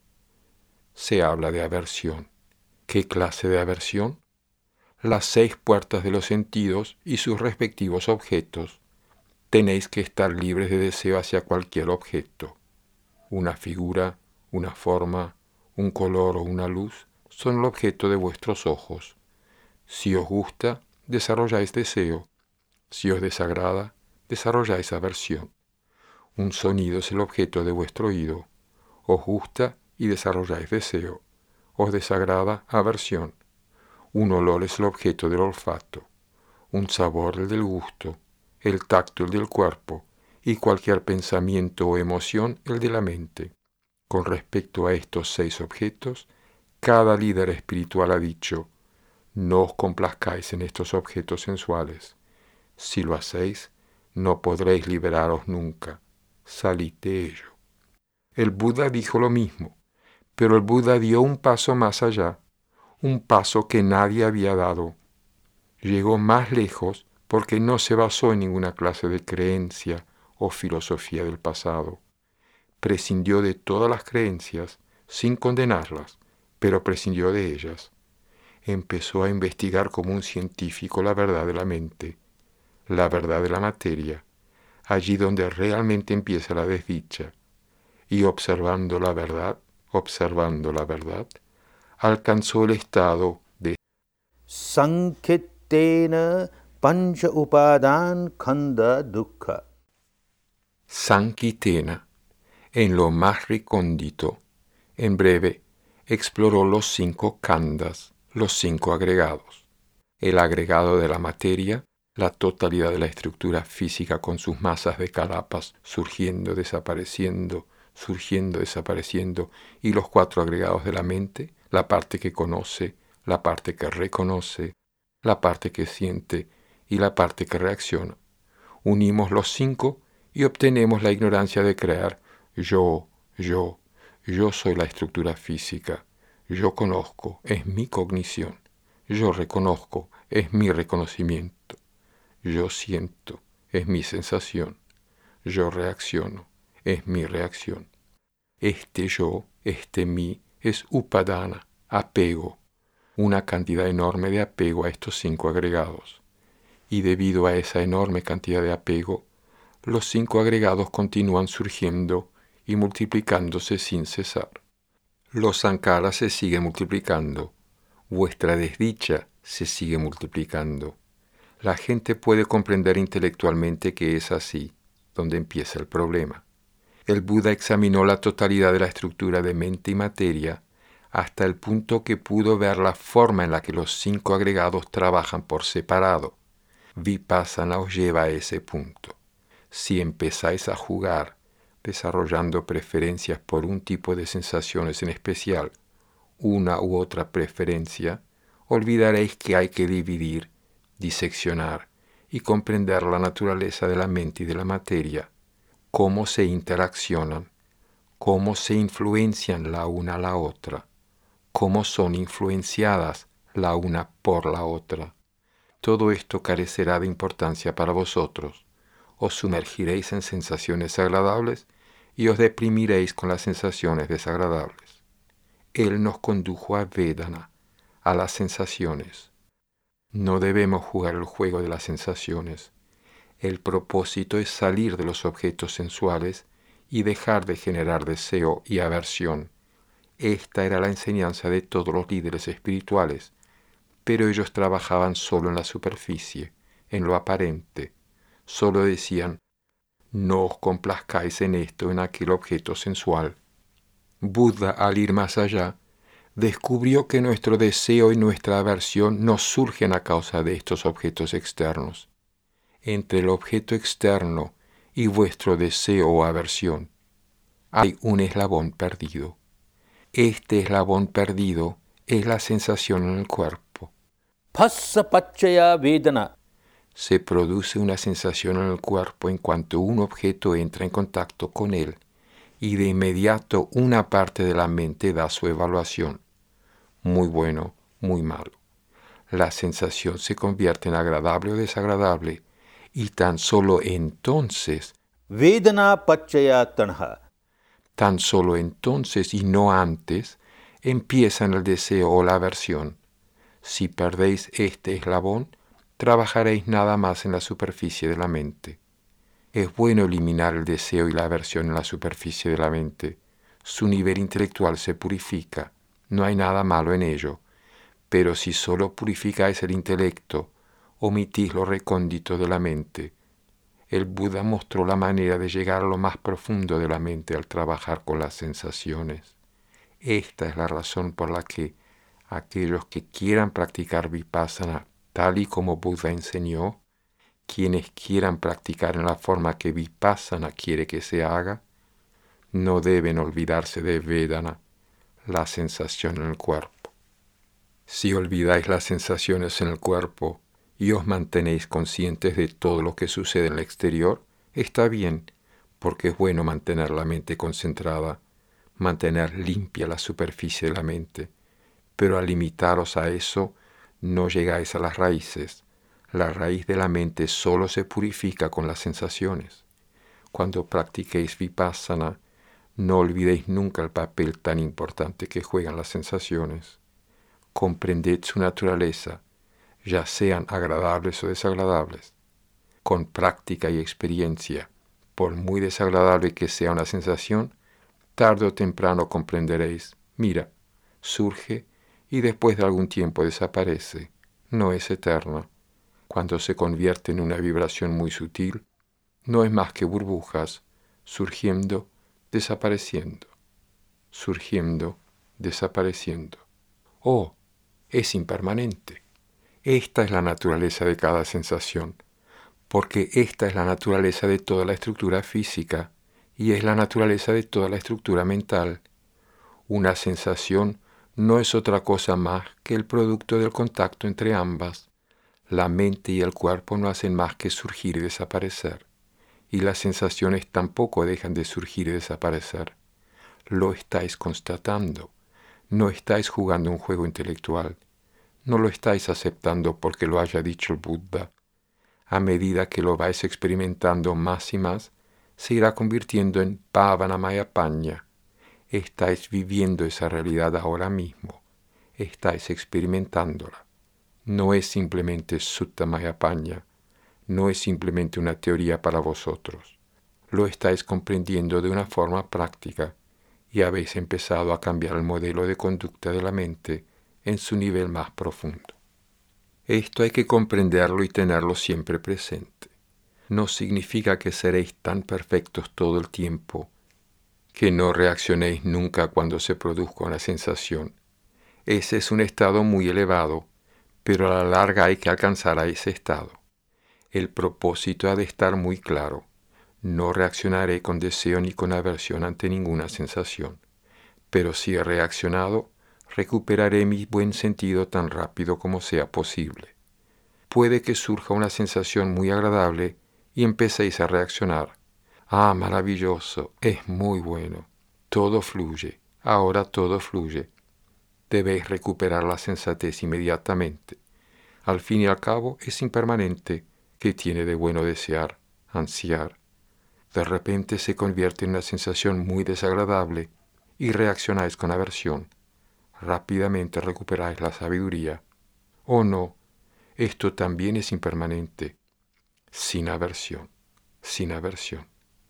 Se habla de aversión. ¿Qué clase de aversión? Las seis puertas de los sentidos y sus respectivos objetos. Tenéis que estar libres de deseo hacia cualquier objeto. Una figura, una forma, un color o una luz son el objeto de vuestros ojos. Si os gusta, desarrolláis deseo. Si os desagrada, desarrolláis aversión. Un sonido es el objeto de vuestro oído. Os gusta y desarrolláis deseo. Os desagrada, aversión. Un olor es el objeto del olfato. Un sabor el del gusto. El tacto el del cuerpo. Y cualquier pensamiento o emoción el de la mente. Con respecto a estos seis objetos, cada líder espiritual ha dicho: no os complazcáis en estos objetos sensuales. Si lo hacéis, no podréis liberaros nunca. Salid de ello. El Buda dijo lo mismo, pero el Buda dio un paso más allá. un paso que nadie había dado. Llegó más lejos porque no se basó en ninguna clase de creencia o filosofía del pasado. Prescindió de todas las creencias sin condenarlas, pero prescindió de ellas. Empezó a investigar como un científico la verdad de la mente, la verdad de la materia, allí donde realmente empieza la desdicha, y observando la verdad, observando la verdad, alcanzó el estado de Sankitena pancha upadan khanda dukkha. Sankitena, en lo más recóndito. En breve, exploró los cinco khandas, los cinco agregados. El agregado de la materia, la totalidad de la estructura física con sus masas de calapas surgiendo, desapareciendo, surgiendo, desapareciendo, y los cuatro agregados de la mente, la parte que conoce, la parte que reconoce, la parte que siente y la parte que reacciona. Unimos los cinco y obtenemos la ignorancia de creer yo, yo, yo soy la estructura física, yo conozco, es mi cognición, yo reconozco, es mi reconocimiento, yo siento, es mi sensación, yo reacciono, es mi reacción. Este yo, este mí, es upadana, apego, una cantidad enorme de apego a estos cinco agregados. Y debido a esa enorme cantidad de apego, los cinco agregados continúan surgiendo y multiplicándose sin cesar. Los sankaras se siguen multiplicando, vuestra desdicha se sigue multiplicando. La gente puede comprender intelectualmente que es así, donde empieza el problema. El Buda examinó la totalidad de la estructura de mente y materia hasta el punto que pudo ver la forma en la que los cinco agregados trabajan por separado. Vipassana os lleva a ese punto. Si empezáis a jugar, desarrollando preferencias por un tipo de sensaciones en especial, una u otra preferencia, olvidaréis que hay que dividir, diseccionar y comprender la naturaleza de la mente y de la materia, cómo se interaccionan, cómo se influencian la una a la otra, cómo son influenciadas la una por la otra. Todo esto carecerá de importancia para vosotros. Os sumergiréis en sensaciones agradables y os deprimiréis con las sensaciones desagradables. Él nos condujo a Vedana, a las sensaciones. No debemos jugar el juego de las sensaciones. El propósito es salir de los objetos sensuales y dejar de generar deseo y aversión. Esta era la enseñanza de todos los líderes espirituales, pero ellos trabajaban solo en la superficie, en lo aparente. Solo decían, no os complazcáis en esto, en aquel objeto sensual. Buda, al ir más allá, descubrió que nuestro deseo y nuestra aversión no surgen a causa de estos objetos externos. Entre el objeto externo y vuestro deseo o aversión hay un eslabón perdido. Este eslabón perdido es la sensación en el cuerpo. Phassa pachaya vedana. Se produce una sensación en el cuerpo en cuanto un objeto entra en contacto con él, y de inmediato una parte de la mente da su evaluación. Muy bueno, muy malo. La sensación se convierte en agradable o desagradable, y tan solo entonces, Vedana pachaya tanha. tan solo entonces y no antes, empiezan el deseo o la aversión. Si perdéis este eslabón, trabajaréis nada más en la superficie de la mente. Es bueno eliminar el deseo y la aversión en la superficie de la mente. Su nivel intelectual se purifica, no hay nada malo en ello. Pero si solo purificáis el intelecto, omitís lo recóndito de la mente. El Buda mostró la manera de llegar a lo más profundo de la mente al trabajar con las sensaciones. Esta es la razón por la que aquellos que quieran practicar Vipassana tal y como Buda enseñó, quienes quieran practicar en la forma que Vipassana quiere que se haga, no deben olvidarse de Vedana, la sensación en el cuerpo. Si olvidáis las sensaciones en el cuerpo y os mantenéis conscientes de todo lo que sucede en el exterior, está bien, porque es bueno mantener la mente concentrada, mantener limpia la superficie de la mente, pero al limitaros a eso, no llegáis a las raíces. La raíz de la mente solo se purifica con las sensaciones. Cuando practiquéis vipassana, no olvidéis nunca el papel tan importante que juegan las sensaciones. Comprended su naturaleza, ya sean agradables o desagradables. Con práctica y experiencia, por muy desagradable que sea una sensación, tarde o temprano comprenderéis, mira, surge y después de algún tiempo desaparece, no es eterna. Cuando se convierte en una vibración muy sutil, no es más que burbujas, surgiendo, desapareciendo, surgiendo, desapareciendo. Oh, es impermanente. Esta es la naturaleza de cada sensación, porque esta es la naturaleza de toda la estructura física y es la naturaleza de toda la estructura mental. Una sensación no es otra cosa más que el producto del contacto entre ambas. La mente y el cuerpo no hacen más que surgir y desaparecer, y las sensaciones tampoco dejan de surgir y desaparecer. Lo estáis constatando, no estáis jugando un juego intelectual, no lo estáis aceptando porque lo haya dicho el Buda. A medida que lo vais experimentando más y más, se irá convirtiendo en Bhavanamaya-pañña. Estáis viviendo esa realidad ahora mismo, estáis experimentándola. No es simplemente Sutta-maya-pañña, no es simplemente una teoría para vosotros. Lo estáis comprendiendo de una forma práctica y habéis empezado a cambiar el modelo de conducta de la mente en su nivel más profundo. Esto hay que comprenderlo y tenerlo siempre presente. No significa que seréis tan perfectos todo el tiempo, que no reaccionéis nunca cuando se produzca una sensación. Ese es un estado muy elevado, pero a la larga hay que alcanzar a ese estado. El propósito ha de estar muy claro. No reaccionaré con deseo ni con aversión ante ninguna sensación, pero si he reaccionado, recuperaré mi buen sentido tan rápido como sea posible. Puede que surja una sensación muy agradable y empecéis a reaccionar. Ah, maravilloso, es muy bueno. Todo fluye, ahora todo fluye. Debéis recuperar la sensatez inmediatamente. Al fin y al cabo es impermanente. ¿Qué tiene de bueno desear, ansiar? De repente se convierte en una sensación muy desagradable y reaccionáis con aversión. Rápidamente recuperáis la sabiduría. Oh no, esto también es impermanente. Sin aversión, sin aversión.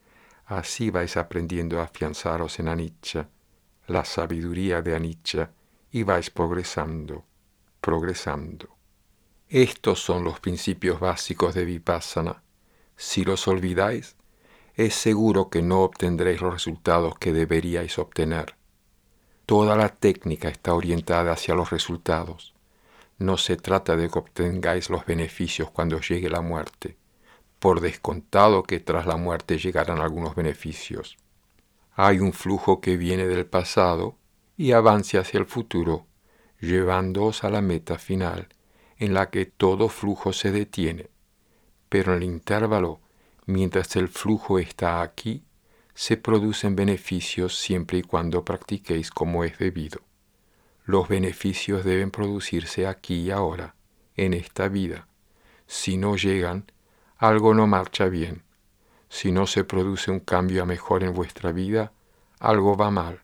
Así vais aprendiendo a afianzaros en anicca, la sabiduría de anicca, y vais progresando, progresando. Estos son los principios básicos de Vipassana. Si los olvidáis, es seguro que no obtendréis los resultados que deberíais obtener. Toda la técnica está orientada hacia los resultados. No se trata de que obtengáis los beneficios cuando llegue la muerte. Por descontado que tras la muerte llegarán algunos beneficios. Hay un flujo que viene del pasado y avanza hacia el futuro, llevándoos a la meta final, en la que todo flujo se detiene. Pero en el intervalo, mientras el flujo está aquí, se producen beneficios siempre y cuando practiquéis como es debido. Los beneficios deben producirse aquí y ahora, en esta vida. Si no llegan, algo no marcha bien. Si no se produce un cambio a mejor en vuestra vida, algo va mal.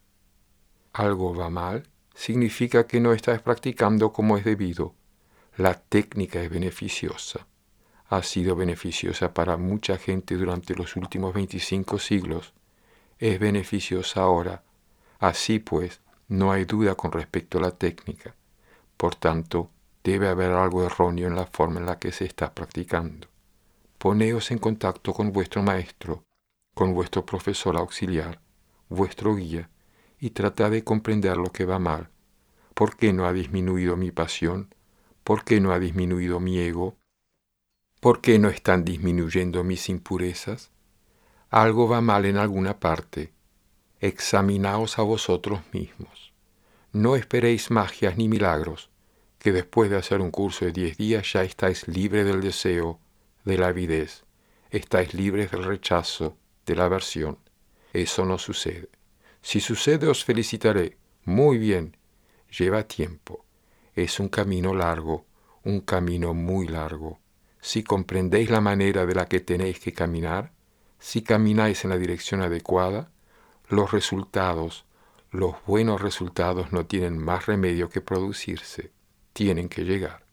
Algo va mal significa que no estáis practicando como es debido. La técnica es beneficiosa. Ha sido beneficiosa para mucha gente durante los últimos veinticinco siglos. Es beneficiosa ahora. Así pues, no hay duda con respecto a la técnica. Por tanto, debe haber algo erróneo en la forma en la que se está practicando. Poneos en contacto con vuestro maestro, con vuestro profesor auxiliar, vuestro guía, y tratad de comprender lo que va mal. ¿Por qué no ha disminuido mi pasión? ¿Por qué no ha disminuido mi ego? ¿Por qué no están disminuyendo mis impurezas? Algo va mal en alguna parte. Examinaos a vosotros mismos. No esperéis magias ni milagros, que después de hacer un curso de diez días ya estáis libres del deseo, de la avidez, estáis libres del rechazo, de la aversión. Eso no sucede. Si sucede os felicitaré. Muy bien, Lleva tiempo. Es un camino largo, un camino muy largo. Si comprendéis la manera de la que tenéis que caminar, si camináis en la dirección adecuada, los resultados, los buenos resultados no tienen más remedio que producirse, tienen que llegar.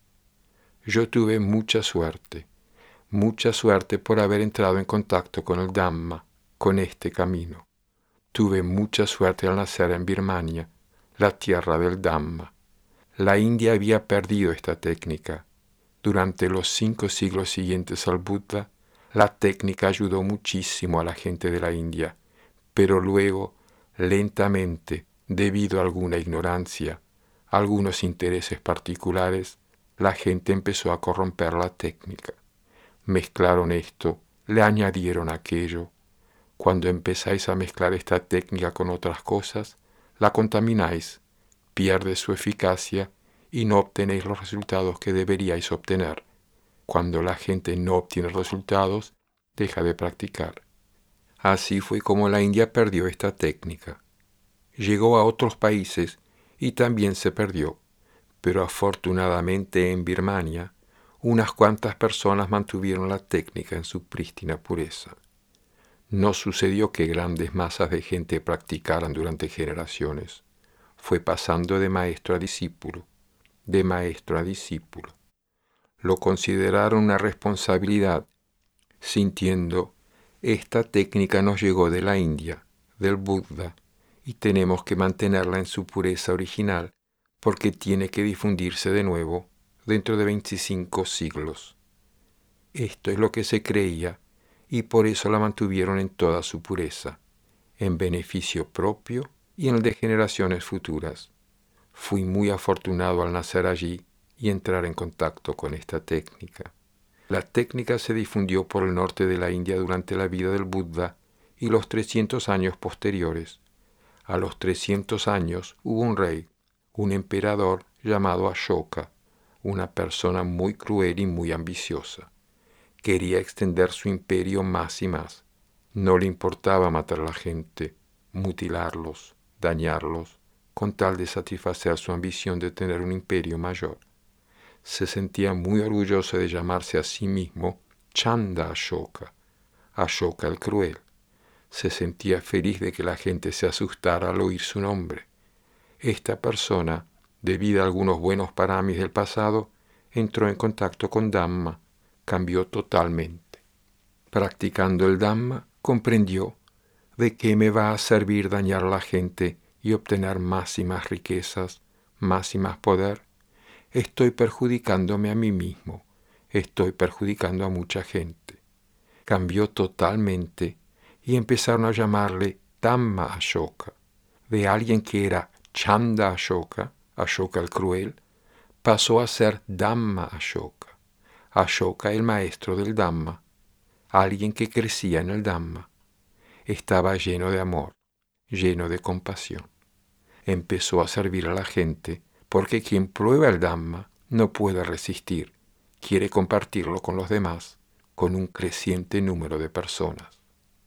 Yo tuve mucha suerte, mucha suerte por haber entrado en contacto con el Dhamma, con este camino. Tuve mucha suerte al nacer en Birmania, la tierra del Dhamma. La India había perdido esta técnica. Durante los cinco siglos siguientes al Buda, la técnica ayudó muchísimo a la gente de la India, pero luego, lentamente, debido a alguna ignorancia, algunos intereses particulares, la gente empezó a corromper la técnica. Mezclaron esto, le añadieron aquello. Cuando empezáis a mezclar esta técnica con otras cosas, la contamináis, pierde su eficacia y no obtenéis los resultados que deberíais obtener. Cuando la gente no obtiene resultados, deja de practicar. Así fue como la India perdió esta técnica. Llegó a otros países y también se perdió, pero afortunadamente en Birmania, unas cuantas personas mantuvieron la técnica en su prístina pureza. No sucedió que grandes masas de gente practicaran durante generaciones. Fue pasando de maestro a discípulo, de maestro a discípulo. Lo consideraron una responsabilidad, sintiendo, esta técnica nos llegó de la India, del Buda, y tenemos que mantenerla en su pureza original, porque tiene que difundirse de nuevo dentro de veinticinco siglos. Esto es lo que se creía, y por eso la mantuvieron en toda su pureza, en beneficio propio y en el de generaciones futuras. Fui muy afortunado al nacer allí y entrar en contacto con esta técnica. La técnica se difundió por el norte de la India durante la vida del Buda y los trescientos años posteriores. A los trescientos años hubo un rey, un emperador llamado Ashoka, una persona muy cruel y muy ambiciosa. Quería extender su imperio más y más. No le importaba matar a la gente, mutilarlos, dañarlos, con tal de satisfacer su ambición de tener un imperio mayor. Se sentía muy orgulloso de llamarse a sí mismo Chanda Ashoka, Ashoka el cruel. Se sentía feliz de que la gente se asustara al oír su nombre. Esta persona, debido a algunos buenos paramis del pasado, entró en contacto con Dhamma, cambió totalmente. Practicando el Dhamma, comprendió de qué me va a servir dañar a la gente y obtener más y más riquezas, más y más poder. Estoy perjudicándome a mí mismo, estoy perjudicando a mucha gente. Cambió totalmente y empezaron a llamarle Dhamma Ashoka. De alguien que era Chanda Ashoka, Ashoka el cruel, pasó a ser Dhamma Ashoka, Ashoka el maestro del Dhamma, alguien que crecía en el Dhamma. Estaba lleno de amor, lleno de compasión. Empezó a servir a la gente porque quien prueba el Dhamma no puede resistir, quiere compartirlo con los demás, con un creciente número de personas.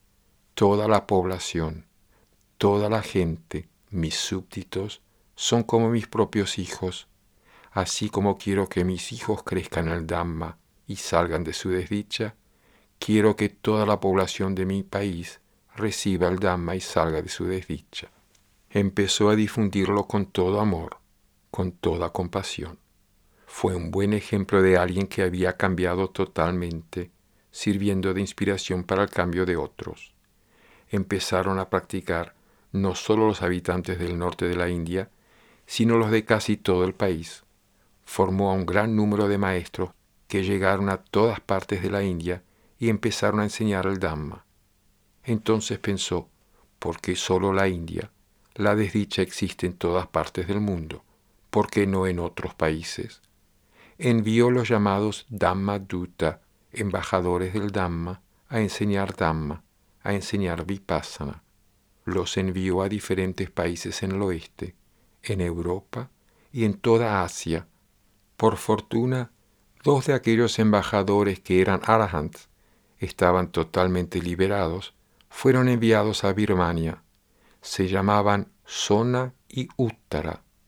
Toda la población, toda la gente, mis súbditos, son como mis propios hijos, así como quiero que mis hijos crezcan en el Dhamma y salgan de su desdicha, quiero que toda la población de mi país reciba el Dhamma y salga de su desdicha. Empezó a difundirlo con todo amor, con toda compasión. Fue un buen ejemplo de alguien que había cambiado totalmente, sirviendo de inspiración para el cambio de otros. Empezaron a practicar no solo los habitantes del norte de la India, sino los de casi todo el país. Formó a un gran número de maestros que llegaron a todas partes de la India y empezaron a enseñar el Dhamma. Entonces pensó, ¿por qué solo la India? La desdicha existe en todas partes del mundo. ¿Por qué no en otros países? Envió los llamados Dhamma-dutta, embajadores del Dhamma, a enseñar Dhamma, a enseñar Vipassana. Los envió a diferentes países en el oeste, en Europa y en toda Asia. Por fortuna, dos de aquellos embajadores que eran arahants, estaban totalmente liberados, fueron enviados a Birmania. Se llamaban Sona y Uttara.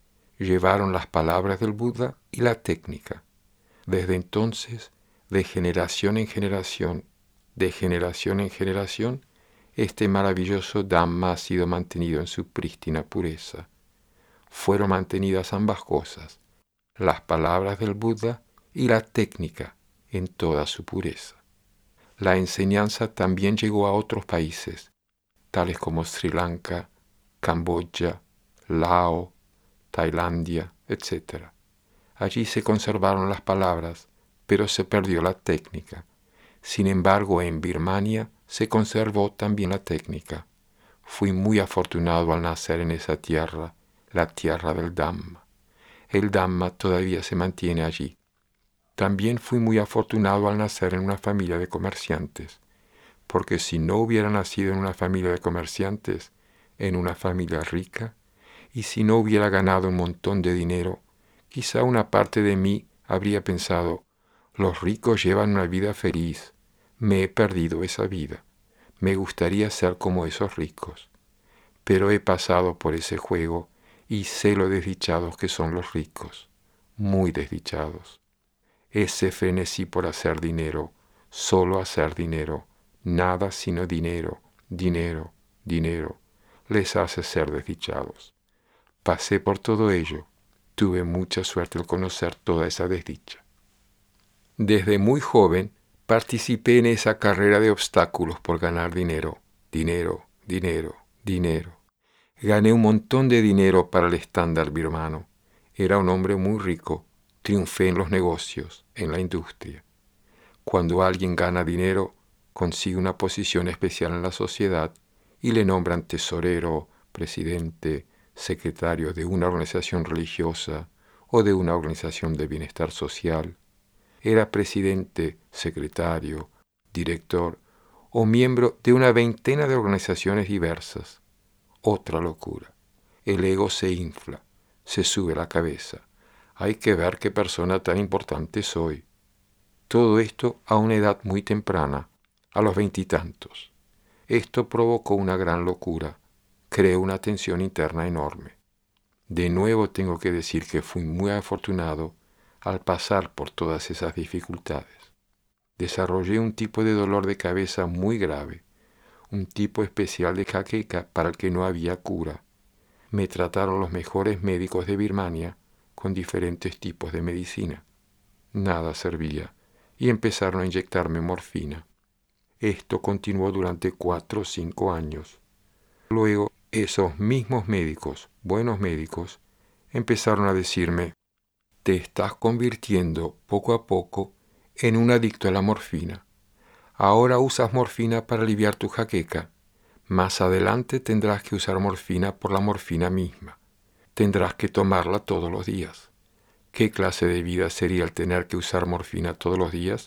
llevaron las palabras del Buda y la técnica. Desde entonces, de generación en generación, de generación en generación, este maravilloso Dhamma ha sido mantenido en su prístina pureza. Fueron mantenidas ambas cosas, las palabras del Buda y la técnica en toda su pureza. La enseñanza también llegó a otros países, tales como Sri Lanka, Camboya, Laos, Tailandia, etcétera. Allí se conservaron las palabras, pero se perdió la técnica. Sin embargo, en Birmania se conservó también la técnica. Fui muy afortunado al nacer en esa tierra, la tierra del Dhamma. El Dhamma todavía se mantiene allí. También fui muy afortunado al nacer en una familia de comerciantes, porque si no hubiera nacido en una familia de comerciantes, en una familia rica, y si no hubiera ganado un montón de dinero, quizá una parte de mí habría pensado, los ricos llevan una vida feliz, me he perdido esa vida, me gustaría ser como esos ricos. Pero he pasado por ese juego y sé lo desdichados que son los ricos, muy desdichados. Ese frenesí por hacer dinero, solo hacer dinero, nada sino dinero, dinero, dinero, les hace ser desdichados. Pasé por todo ello, tuve mucha suerte al conocer toda esa desdicha. Desde muy joven participé en esa carrera de obstáculos por ganar dinero, dinero, dinero, dinero. Gané un montón de dinero para el estándar birmano. Era un hombre muy rico. Triunfé en los negocios, en la industria. Cuando alguien gana dinero, consigue una posición especial en la sociedad y le nombran tesorero, presidente, secretario de una organización religiosa o de una organización de bienestar social. Era presidente, secretario, director o miembro de una veintena de organizaciones diversas. Otra locura. El ego se infla, se sube la cabeza. Hay que ver qué persona tan importante soy. Todo esto a una edad muy temprana, a los veintitantos. Esto provocó una gran locura, creó una tensión interna enorme. De nuevo tengo que decir que fui muy afortunado al pasar por todas esas dificultades. Desarrollé un tipo de dolor de cabeza muy grave, un tipo especial de jaqueca para el que no había cura. Me trataron los mejores médicos de Birmania con diferentes tipos de medicina. Nada servía y empezaron a inyectarme morfina. Esto continuó durante cuatro o cinco años. Luego, esos mismos médicos, buenos médicos, empezaron a decirme, te estás convirtiendo poco a poco en un adicto a la morfina. Ahora usas morfina para aliviar tu jaqueca. Más adelante tendrás que usar morfina por la morfina misma. Tendrás que tomarla todos los días. ¿Qué clase de vida sería el tener que usar morfina todos los días?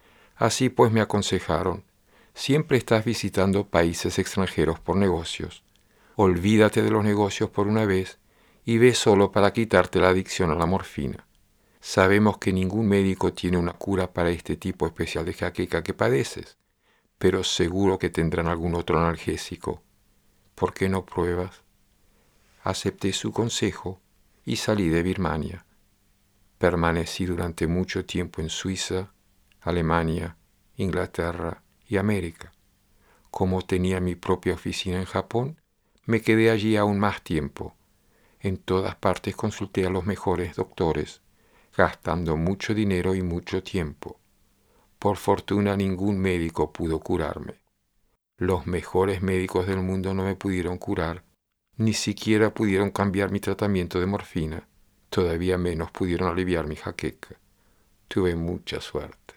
Así pues me aconsejaron, siempre estás visitando países extranjeros por negocios. Olvídate de los negocios por una vez y ve solo para quitarte la adicción a la morfina. Sabemos que ningún médico tiene una cura para este tipo especial de jaqueca que padeces, pero seguro que tendrán algún otro analgésico. ¿Por qué no pruebas? Acepté su consejo y salí de Birmania. Permanecí durante mucho tiempo en Suiza, Alemania, Inglaterra y América. Como tenía mi propia oficina en Japón, me quedé allí aún más tiempo. En todas partes consulté a los mejores doctores, gastando mucho dinero y mucho tiempo. Por fortuna ningún médico pudo curarme. Los mejores médicos del mundo no me pudieron curar, ni siquiera pudieron cambiar mi tratamiento de morfina, todavía menos pudieron aliviar mi jaqueca. Tuve mucha suerte.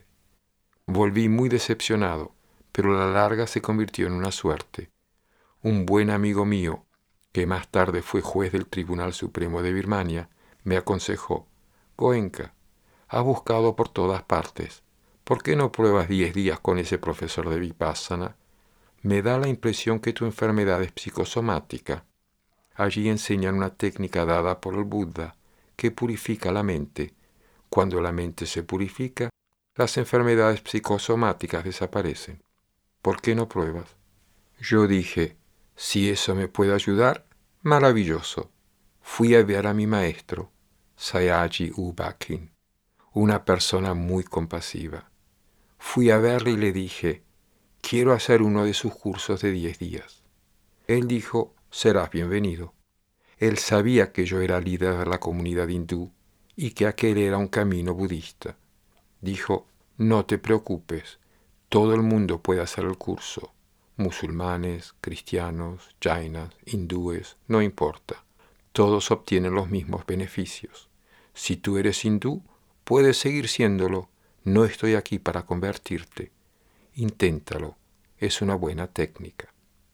Volví muy decepcionado, pero a la larga se convirtió en una suerte. Un buen amigo mío, que más tarde fue juez del Tribunal Supremo de Birmania, me aconsejó, Goenka, has buscado por todas partes. ¿Por qué no pruebas diez días con ese profesor de Vipassana? Me da la impresión que tu enfermedad es psicosomática. Allí enseñan una técnica dada por el Buda que purifica la mente. Cuando la mente se purifica, las enfermedades psicosomáticas desaparecen. ¿Por qué no pruebas? Yo dije, si eso me puede ayudar, maravilloso. fui a ver a mi maestro, Sayagyi U Bakin, una persona muy compasiva. Fui a verle y le dije, quiero hacer uno de sus cursos de diez días. Él dijo, serás bienvenido. Él sabía que yo era líder de la comunidad hindú y que aquel era un camino budista. Dijo, no te preocupes, todo el mundo puede hacer el curso. Musulmanes, cristianos, jainas, hindúes, no importa. Todos obtienen los mismos beneficios. Si tú eres hindú, puedes seguir siéndolo. No estoy aquí para convertirte. Inténtalo. Es una buena técnica.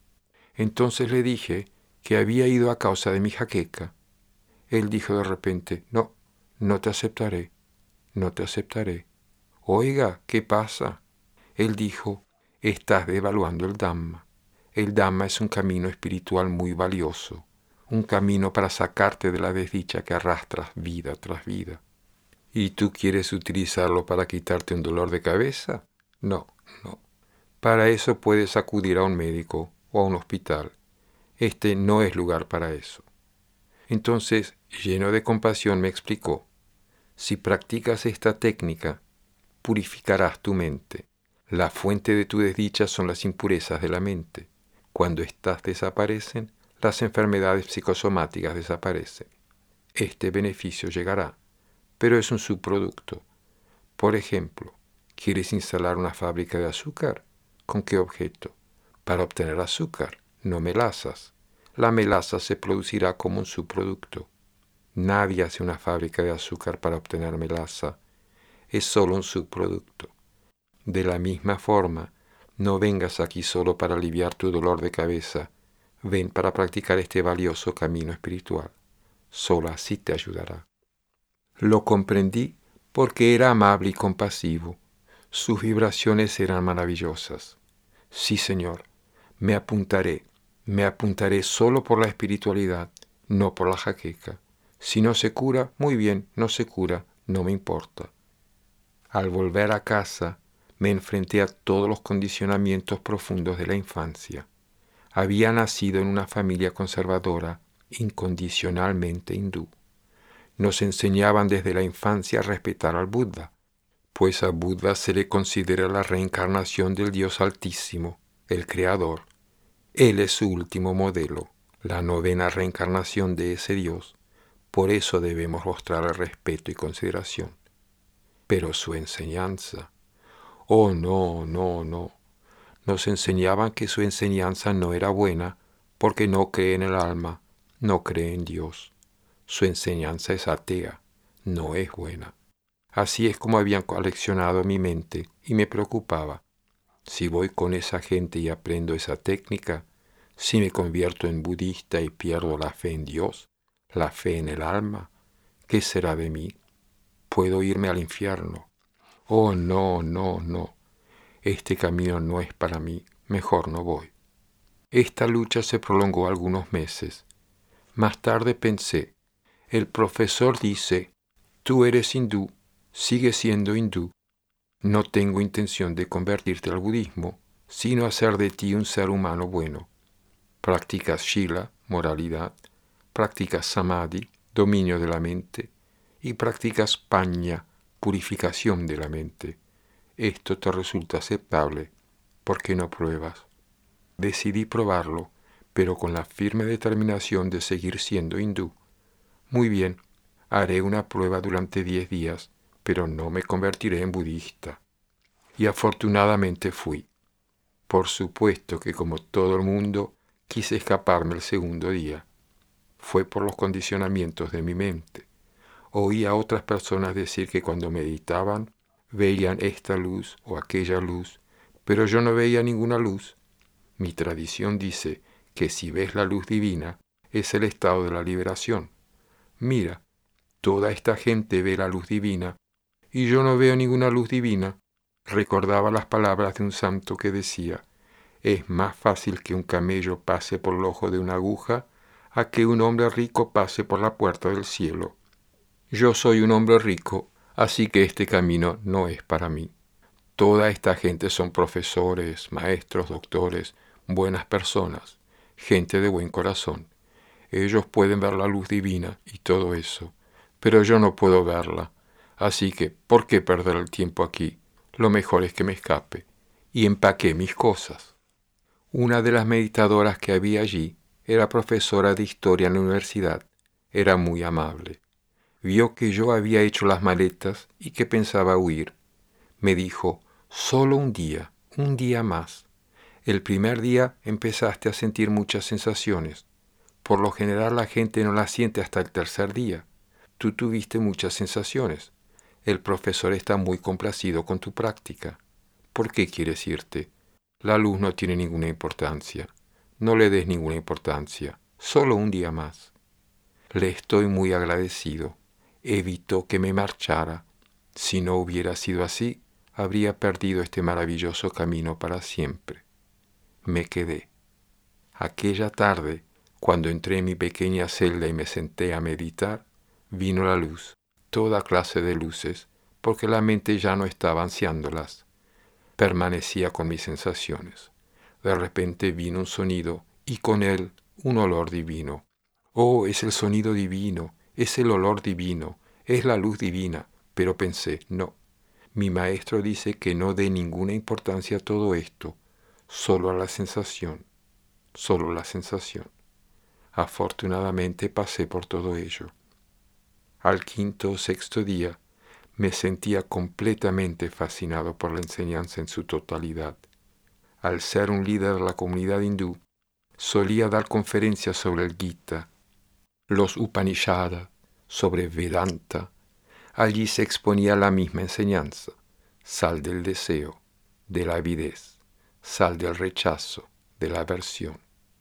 Entonces le dije que había ido a causa de mi jaqueca. Él dijo de repente, no, no te aceptaré, no te aceptaré. Oiga, ¿qué pasa? Él dijo, estás devaluando el Dhamma. El Dhamma es un camino espiritual muy valioso, un camino para sacarte de la desdicha que arrastras vida tras vida. ¿Y tú quieres utilizarlo para quitarte un dolor de cabeza? No, no. Para eso puedes acudir a un médico o a un hospital. Este no es lugar para eso. Entonces, lleno de compasión, me explicó, si practicas esta técnica, purificarás tu mente. La fuente de tu desdicha son las impurezas de la mente. Cuando éstas desaparecen, las enfermedades psicosomáticas desaparecen. Este beneficio llegará, pero es un subproducto. Por ejemplo, ¿quieres instalar una fábrica de azúcar? ¿Con qué objeto? Para obtener azúcar, no melazas. La melaza se producirá como un subproducto. Nadie hace una fábrica de azúcar para obtener melaza. Es solo un subproducto. De la misma forma, no vengas aquí solo para aliviar tu dolor de cabeza. Ven para practicar este valioso camino espiritual. Solo así te ayudará. Lo comprendí porque era amable y compasivo. Sus vibraciones eran maravillosas. Sí, Señor, me apuntaré, me apuntaré solo por la espiritualidad, no por la jaqueca. Si no se cura, muy bien, no se cura, no me importa. Al volver a casa, me enfrenté a todos los condicionamientos profundos de la infancia. Había nacido en una familia conservadora, incondicionalmente hindú. Nos enseñaban desde la infancia a respetar al Buda, pues a Buda se le considera la reencarnación del Dios Altísimo, el Creador. Él es su último modelo, la novena reencarnación de ese Dios. Por eso debemos mostrarle respeto y consideración. Pero su enseñanza, oh no, no, no. Nos enseñaban que su enseñanza no era buena porque no cree en el alma, no cree en Dios. Su enseñanza es atea, no es buena. Así es como habían coleccionado mi mente y me preocupaba. Si voy con esa gente y aprendo esa técnica, si me convierto en budista y pierdo la fe en Dios, la fe en el alma, ¿qué será de mí? Puedo irme al infierno. Oh, no, no, no. Este camino no es para mí, mejor no voy. Esta lucha se prolongó algunos meses. Más tarde pensé, el profesor dice, tú eres hindú, sigue siendo hindú. No tengo intención de convertirte al budismo, sino hacer de ti un ser humano bueno. Practicas shila, moralidad, practicas samadhi, dominio de la mente, y practicas pañña, purificación de la mente. Esto te resulta aceptable, ¿por qué no pruebas? Decidí probarlo, pero con la firme determinación de seguir siendo hindú. Muy bien, haré una prueba durante diez días, pero no me convertiré en budista. Y afortunadamente fui. Por supuesto que como todo el mundo, quise escaparme el segundo día. Fue por los condicionamientos de mi mente. Oí a otras personas decir que cuando meditaban, veían esta luz o aquella luz, pero yo no veía ninguna luz. Mi tradición dice que si ves la luz divina, es el estado de la liberación. Mira, toda esta gente ve la luz divina, y yo no veo ninguna luz divina. Recordaba las palabras de un santo que decía, es más fácil que un camello pase por el ojo de una aguja, a que un hombre rico pase por la puerta del cielo. Yo soy un hombre rico, así que este camino no es para mí. Toda esta gente son profesores, maestros, doctores, buenas personas, gente de buen corazón. Ellos pueden ver la luz divina y todo eso, pero yo no puedo verla. Así que, ¿por qué perder el tiempo aquí? Lo mejor es que me escape. Y empaqué mis cosas. Una de las meditadoras que había allí era profesora de historia en la universidad. Era muy amable. Vio que yo había hecho las maletas y que pensaba huir. Me dijo, solo un día, un día más. El primer día empezaste a sentir muchas sensaciones. Por lo general la gente no las siente hasta el tercer día. Tú tuviste muchas sensaciones. El profesor está muy complacido con tu práctica. ¿Por qué quieres irte? La luz no tiene ninguna importancia. No le des ninguna importancia. Solo un día más. Le estoy muy agradecido. Evitó que me marchara. Si no hubiera sido así, habría perdido este maravilloso camino para siempre. Me quedé. Aquella tarde, cuando entré en mi pequeña celda y me senté a meditar, vino la luz, toda clase de luces, porque la mente ya no estaba ansiándolas. Permanecía con mis sensaciones. De repente vino un sonido y con él un olor divino. Oh, es el sonido divino, es el olor divino, es la luz divina. Pero pensé, no, mi maestro dice que no dé ninguna importancia a todo esto, solo a la sensación, solo la sensación. Afortunadamente pasé por todo ello. Al quinto o sexto día me sentía completamente fascinado por la enseñanza en su totalidad. Al ser un líder de la comunidad hindú, solía dar conferencias sobre el Gita, los Upanishads, sobre Vedanta. Allí se exponía la misma enseñanza. Sal del deseo, de la avidez, sal del rechazo, de la aversión,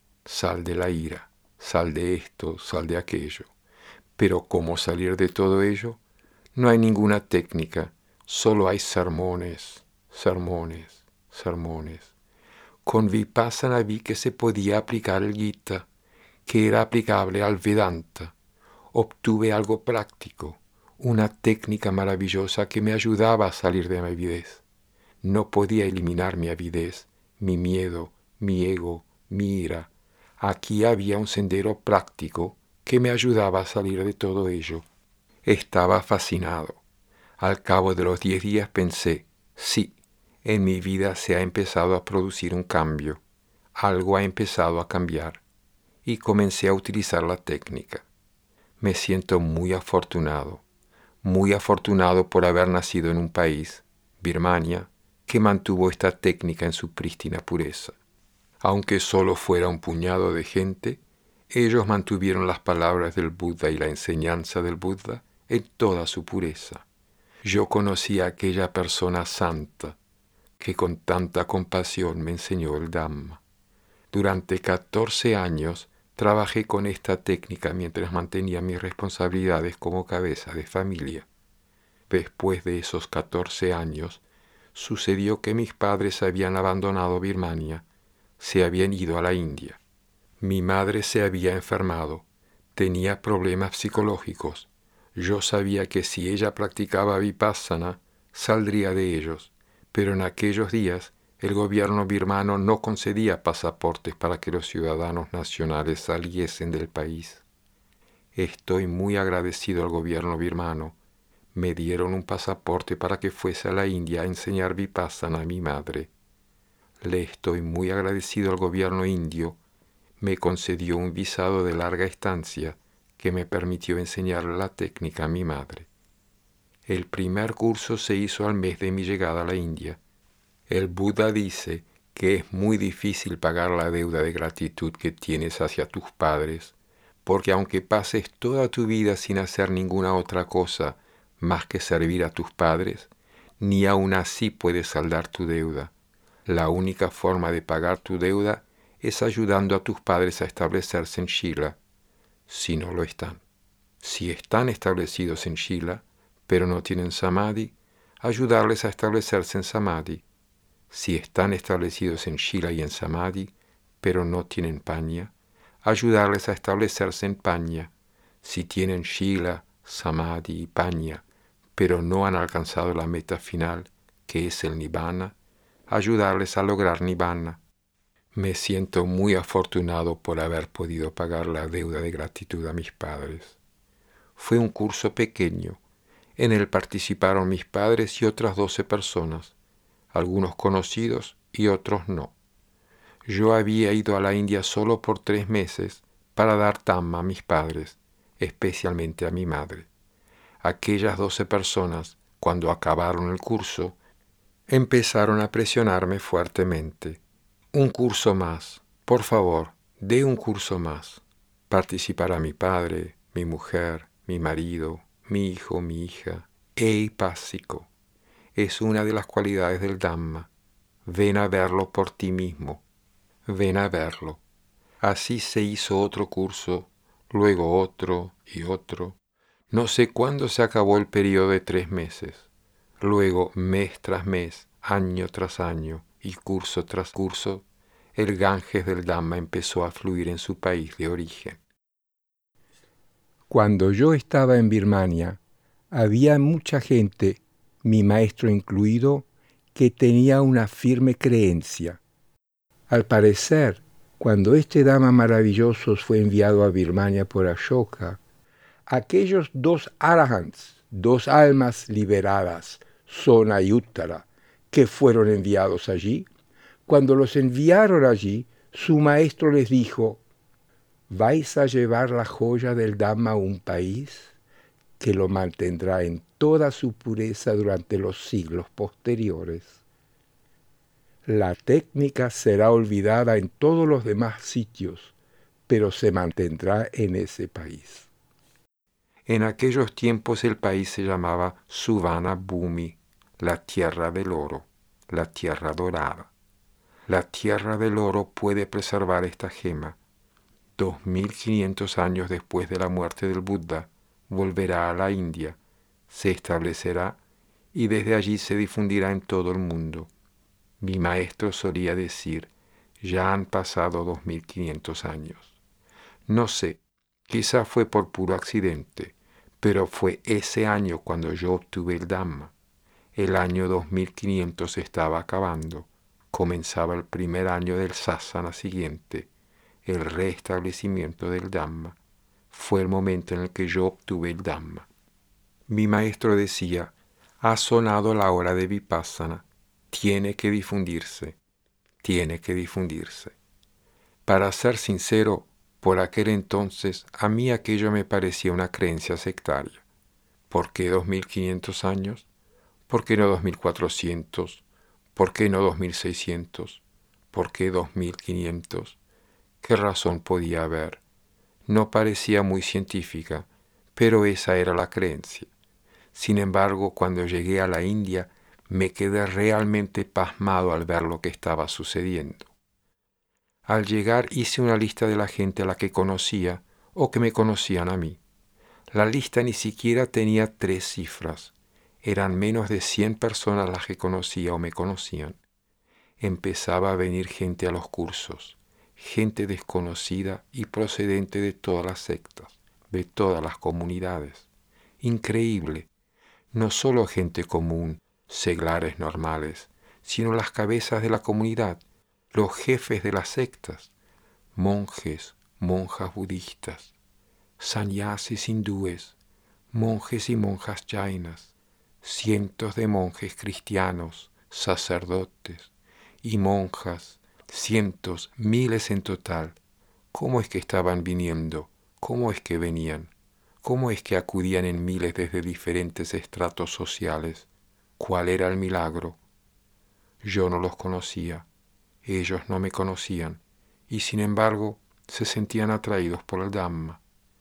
sal de la ira, sal de esto, sal de aquello. Pero ¿cómo salir de todo ello? No hay ninguna técnica, solo hay sermones, sermones, sermones. Con Vipassana vi que se podía aplicar el Gita, que era aplicable al Vedanta. Obtuve algo práctico, una técnica maravillosa que me ayudaba a salir de mi avidez. No podía eliminar mi avidez, mi miedo, mi ego, mi ira. Aquí había un sendero práctico que me ayudaba a salir de todo ello. Estaba fascinado. Al cabo de los diez días pensé, sí, en mi vida se ha empezado a producir un cambio. Algo ha empezado a cambiar. Y comencé a utilizar la técnica. Me siento muy afortunado, muy afortunado por haber nacido en un país, Birmania, que mantuvo esta técnica en su prístina pureza. Aunque solo fuera un puñado de gente, ellos mantuvieron las palabras del Buda y la enseñanza del Buda en toda su pureza. Yo conocí a aquella persona santa que con tanta compasión me enseñó el Dhamma. Durante catorce años trabajé con esta técnica mientras mantenía mis responsabilidades como cabeza de familia. Después de esos catorce años, sucedió que mis padres habían abandonado Birmania, se habían ido a la India. Mi madre se había enfermado, tenía problemas psicológicos. Yo sabía que si ella practicaba Vipassana, saldría de ellos, pero en aquellos días el gobierno birmano no concedía pasaportes para que los ciudadanos nacionales saliesen del país. Estoy muy agradecido al gobierno birmano. Me dieron un pasaporte para que fuese a la India a enseñar Vipassana a mi madre. Le estoy muy agradecido al gobierno indio. Me concedió un visado de larga estancia que me permitió enseñarle la técnica a mi madre. El primer curso se hizo al mes de mi llegada a la India. El Buda dice que es muy difícil pagar la deuda de gratitud que tienes hacia tus padres, porque aunque pases toda tu vida sin hacer ninguna otra cosa más que servir a tus padres, ni aun así puedes saldar tu deuda. La única forma de pagar tu deuda es ayudando a tus padres a establecerse en Shila, si no lo están. Si están establecidos en Shila, pero no tienen Samadhi, ayudarles a establecerse en Samadhi. Si están establecidos en Shila y en Samadhi, pero no tienen Panya, ayudarles a establecerse en Panya. Si tienen Shila, Samadhi y Panya, pero no han alcanzado la meta final, que es el Nibbana, ayudarles a lograr Nibbana. Me siento muy afortunado por haber podido pagar la deuda de gratitud a mis padres. Fue un curso pequeño. En él participaron mis padres y otras doce personas, algunos conocidos y otros no. Yo había ido a la India solo por tres meses para dar Dhamma a mis padres, especialmente a mi madre. Aquellas doce personas, cuando acabaron el curso, empezaron a presionarme fuertemente. Un curso más, por favor, dé un curso más. Participará mi padre, mi mujer, mi marido, mi hijo, mi hija. Eipásico. Es una de las cualidades del Dhamma. Ven a verlo por ti mismo. Ven a verlo. Así se hizo otro curso, luego otro y otro. No sé cuándo se acabó el periodo de tres meses. Luego, mes tras mes, año tras año y curso tras curso, el Ganges del Dhamma empezó a fluir en su país de origen. Cuando yo estaba en Birmania, había mucha gente, mi maestro incluido, que tenía una firme creencia. Al parecer, cuando este Dhamma maravilloso fue enviado a Birmania por Ashoka, aquellos dos arahants, dos almas liberadas, Sona y Uttara, que fueron enviados allí, cuando los enviaron allí, su maestro les dijo: «¿Vais a llevar la joya del Dhamma a un país que lo mantendrá en toda su pureza durante los siglos posteriores? La técnica será olvidada en todos los demás sitios, pero se mantendrá en ese país». En aquellos tiempos el país se llamaba Suvarna Bhumi, la tierra del oro, la tierra dorada. La tierra del oro puede preservar esta gema. Dos mil quinientos años después de la muerte del Buda, volverá a la India, se establecerá y desde allí se difundirá en todo el mundo. Mi maestro solía decir, ya han pasado dos mil quinientos años. No sé, quizá fue por puro accidente, pero fue ese año cuando yo obtuve el Dhamma. El año dos mil quinientos estaba acabando. Comenzaba el primer año del sasana siguiente, el restablecimiento del Dhamma. Fue el momento en el que yo obtuve el Dhamma. Mi maestro decía, ha sonado la hora de Vipassana, tiene que difundirse, tiene que difundirse. Para ser sincero, por aquel entonces a mí aquello me parecía una creencia sectaria. ¿Por qué dos mil quinientos años? ¿Por qué no dos mil cuatrocientos? ¿Por qué no dos mil seiscientos? ¿Por qué dos mil quinientos? ¿Qué razón podía haber? No parecía muy científica, pero esa era la creencia. Sin embargo, cuando llegué a la India, me quedé realmente pasmado al ver lo que estaba sucediendo. Al llegar hice una lista de la gente a la que conocía o que me conocían a mí. La lista ni siquiera tenía tres cifras. Eran menos de cien personas las que conocía o me conocían. Empezaba a venir gente a los cursos, gente desconocida y procedente de todas las sectas, de todas las comunidades. Increíble, no solo gente común, seglares normales, sino las cabezas de la comunidad, los jefes de las sectas, monjes, monjas budistas, sannyasis hindúes, monjes y monjas jainas, cientos de monjes cristianos, sacerdotes y monjas, cientos, miles en total. ¿Cómo es que estaban viniendo? ¿Cómo es que venían? ¿Cómo es que acudían en miles desde diferentes estratos sociales? ¿Cuál era el milagro? Yo no los conocía, ellos no me conocían, y sin embargo se sentían atraídos por el Dhamma.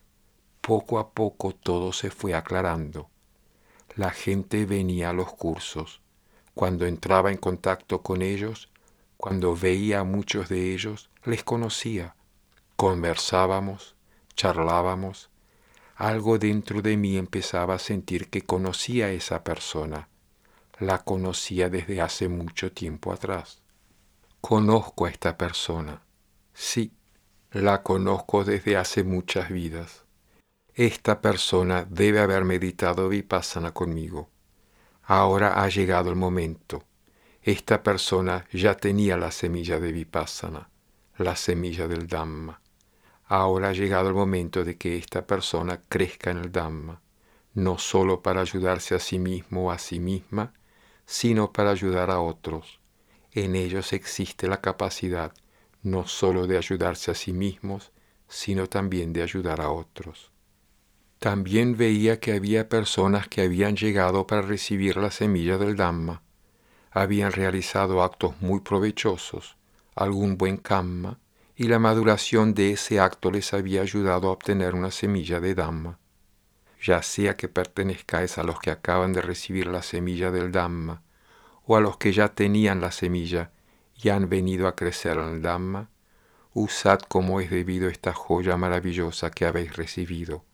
Poco a poco todo se fue aclarando. La gente venía a los cursos. Cuando entraba en contacto con ellos, cuando veía a muchos de ellos, les conocía. Conversábamos, charlábamos. Algo dentro de mí empezaba a sentir que conocía a esa persona. La conocía desde hace mucho tiempo atrás. Conozco a esta persona. Sí, la conozco desde hace muchas vidas. Esta persona debe haber meditado Vipassana conmigo. Ahora ha llegado el momento. Esta persona ya tenía la semilla de Vipassana. la semilla del Dhamma. Ahora ha llegado el momento de que esta persona crezca en el Dhamma, no solo para ayudarse a sí mismo o a sí misma, sino para ayudar a otros. En ellos existe la capacidad no solo de ayudarse a sí mismos, sino también de ayudar a otros. También veía que había personas que habían llegado para recibir la semilla del Dhamma. Habían realizado actos muy provechosos, algún buen kamma, y la maduración de ese acto les había ayudado a obtener una semilla de Dhamma. Ya sea que pertenezcáis a los que acaban de recibir la semilla del Dhamma, o a los que ya tenían la semilla y han venido a crecer en el Dhamma, usad como es debido esta joya maravillosa que habéis recibido.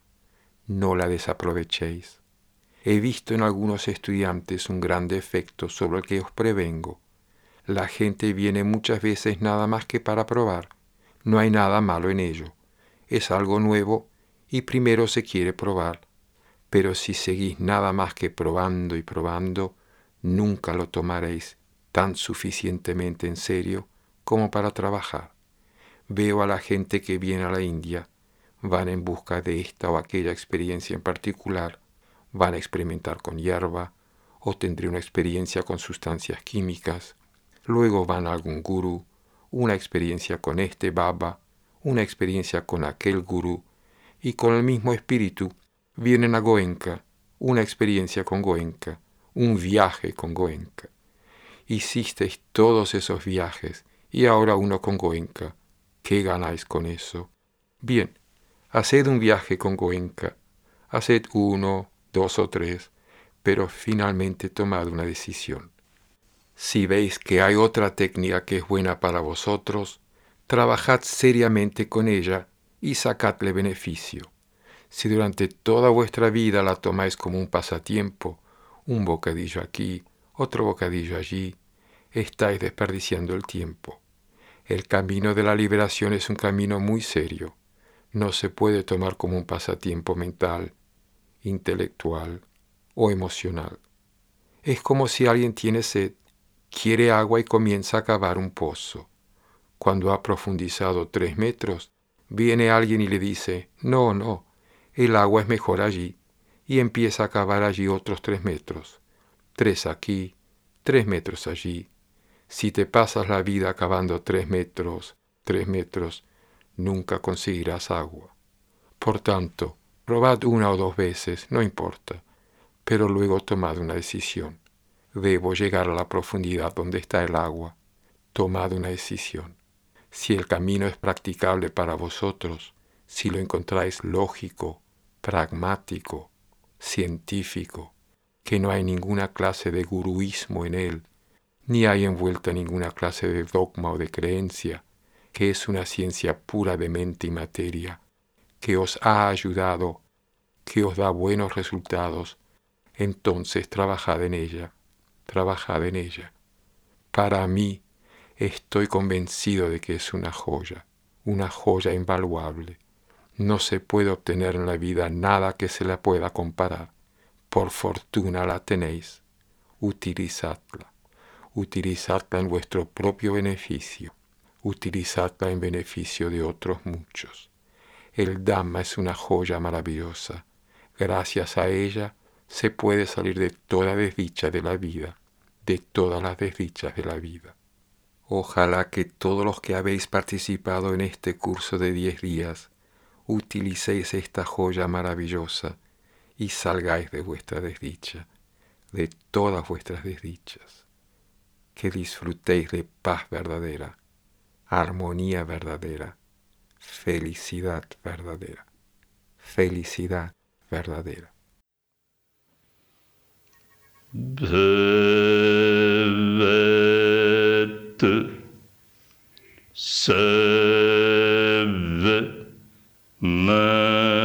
No la desaprovechéis. He visto en algunos estudiantes un gran defecto sobre el que os prevengo. La gente viene muchas veces nada más que para probar. No hay nada malo en ello. Es algo nuevo y primero se quiere probar. Pero si seguís nada más que probando y probando, nunca lo tomaréis tan suficientemente en serio como para trabajar. Veo a la gente que viene a la India, van en busca de esta o aquella experiencia en particular, van a experimentar con hierba, o tendré una experiencia con sustancias químicas, luego van a algún gurú, una experiencia con este baba, una experiencia con aquel gurú, y con el mismo espíritu vienen a Goenka, una experiencia con Goenka, un viaje con Goenka. Hicisteis todos esos viajes y ahora uno con Goenka. ¿Qué ganáis con eso? Bien, haced un viaje con Goenka, haced uno, dos o tres, pero finalmente tomad una decisión. Si veis que hay otra técnica que es buena para vosotros, trabajad seriamente con ella y sacadle beneficio. Si durante toda vuestra vida la tomáis como un pasatiempo, un bocadillo aquí, otro bocadillo allí, estáis desperdiciando el tiempo. El camino de la liberación es un camino muy serio. No se puede tomar como un pasatiempo mental, intelectual o emocional. Es como si alguien tiene sed, quiere agua y comienza a cavar un pozo. Cuando ha profundizado tres metros, viene alguien y le dice, no, no, el agua es mejor allí, y empieza a cavar allí otros tres metros, tres aquí, tres metros allí. Si te pasas la vida cavando tres metros, tres metros, nunca conseguirás agua. Por tanto, probad una o dos veces, no importa, pero luego tomad una decisión. Debo llegar a la profundidad donde está el agua. Tomad una decisión. Si el camino es practicable para vosotros, si lo encontráis lógico, pragmático, científico, que no hay ninguna clase de guruismo en él, ni hay envuelta ninguna clase de dogma o de creencia, que es una ciencia pura de mente y materia, que os ha ayudado, que os da buenos resultados, entonces trabajad en ella, trabajad en ella. Para mí, estoy convencido de que es una joya, una joya invaluable. No se puede obtener en la vida nada que se la pueda comparar. Por fortuna la tenéis, utilizadla. Utilizadla en vuestro propio beneficio, utilizadla en beneficio de otros muchos. El Dhamma es una joya maravillosa. Gracias a ella se puede salir de toda desdicha de la vida, de todas las desdichas de la vida. Ojalá que todos los que habéis participado en este curso de diez días utilicéis esta joya maravillosa y salgáis de vuestra desdicha, de todas vuestras desdichas. Que disfrutéis de paz verdadera, armonía verdadera, felicidad verdadera, felicidad verdadera. Bhavat Sav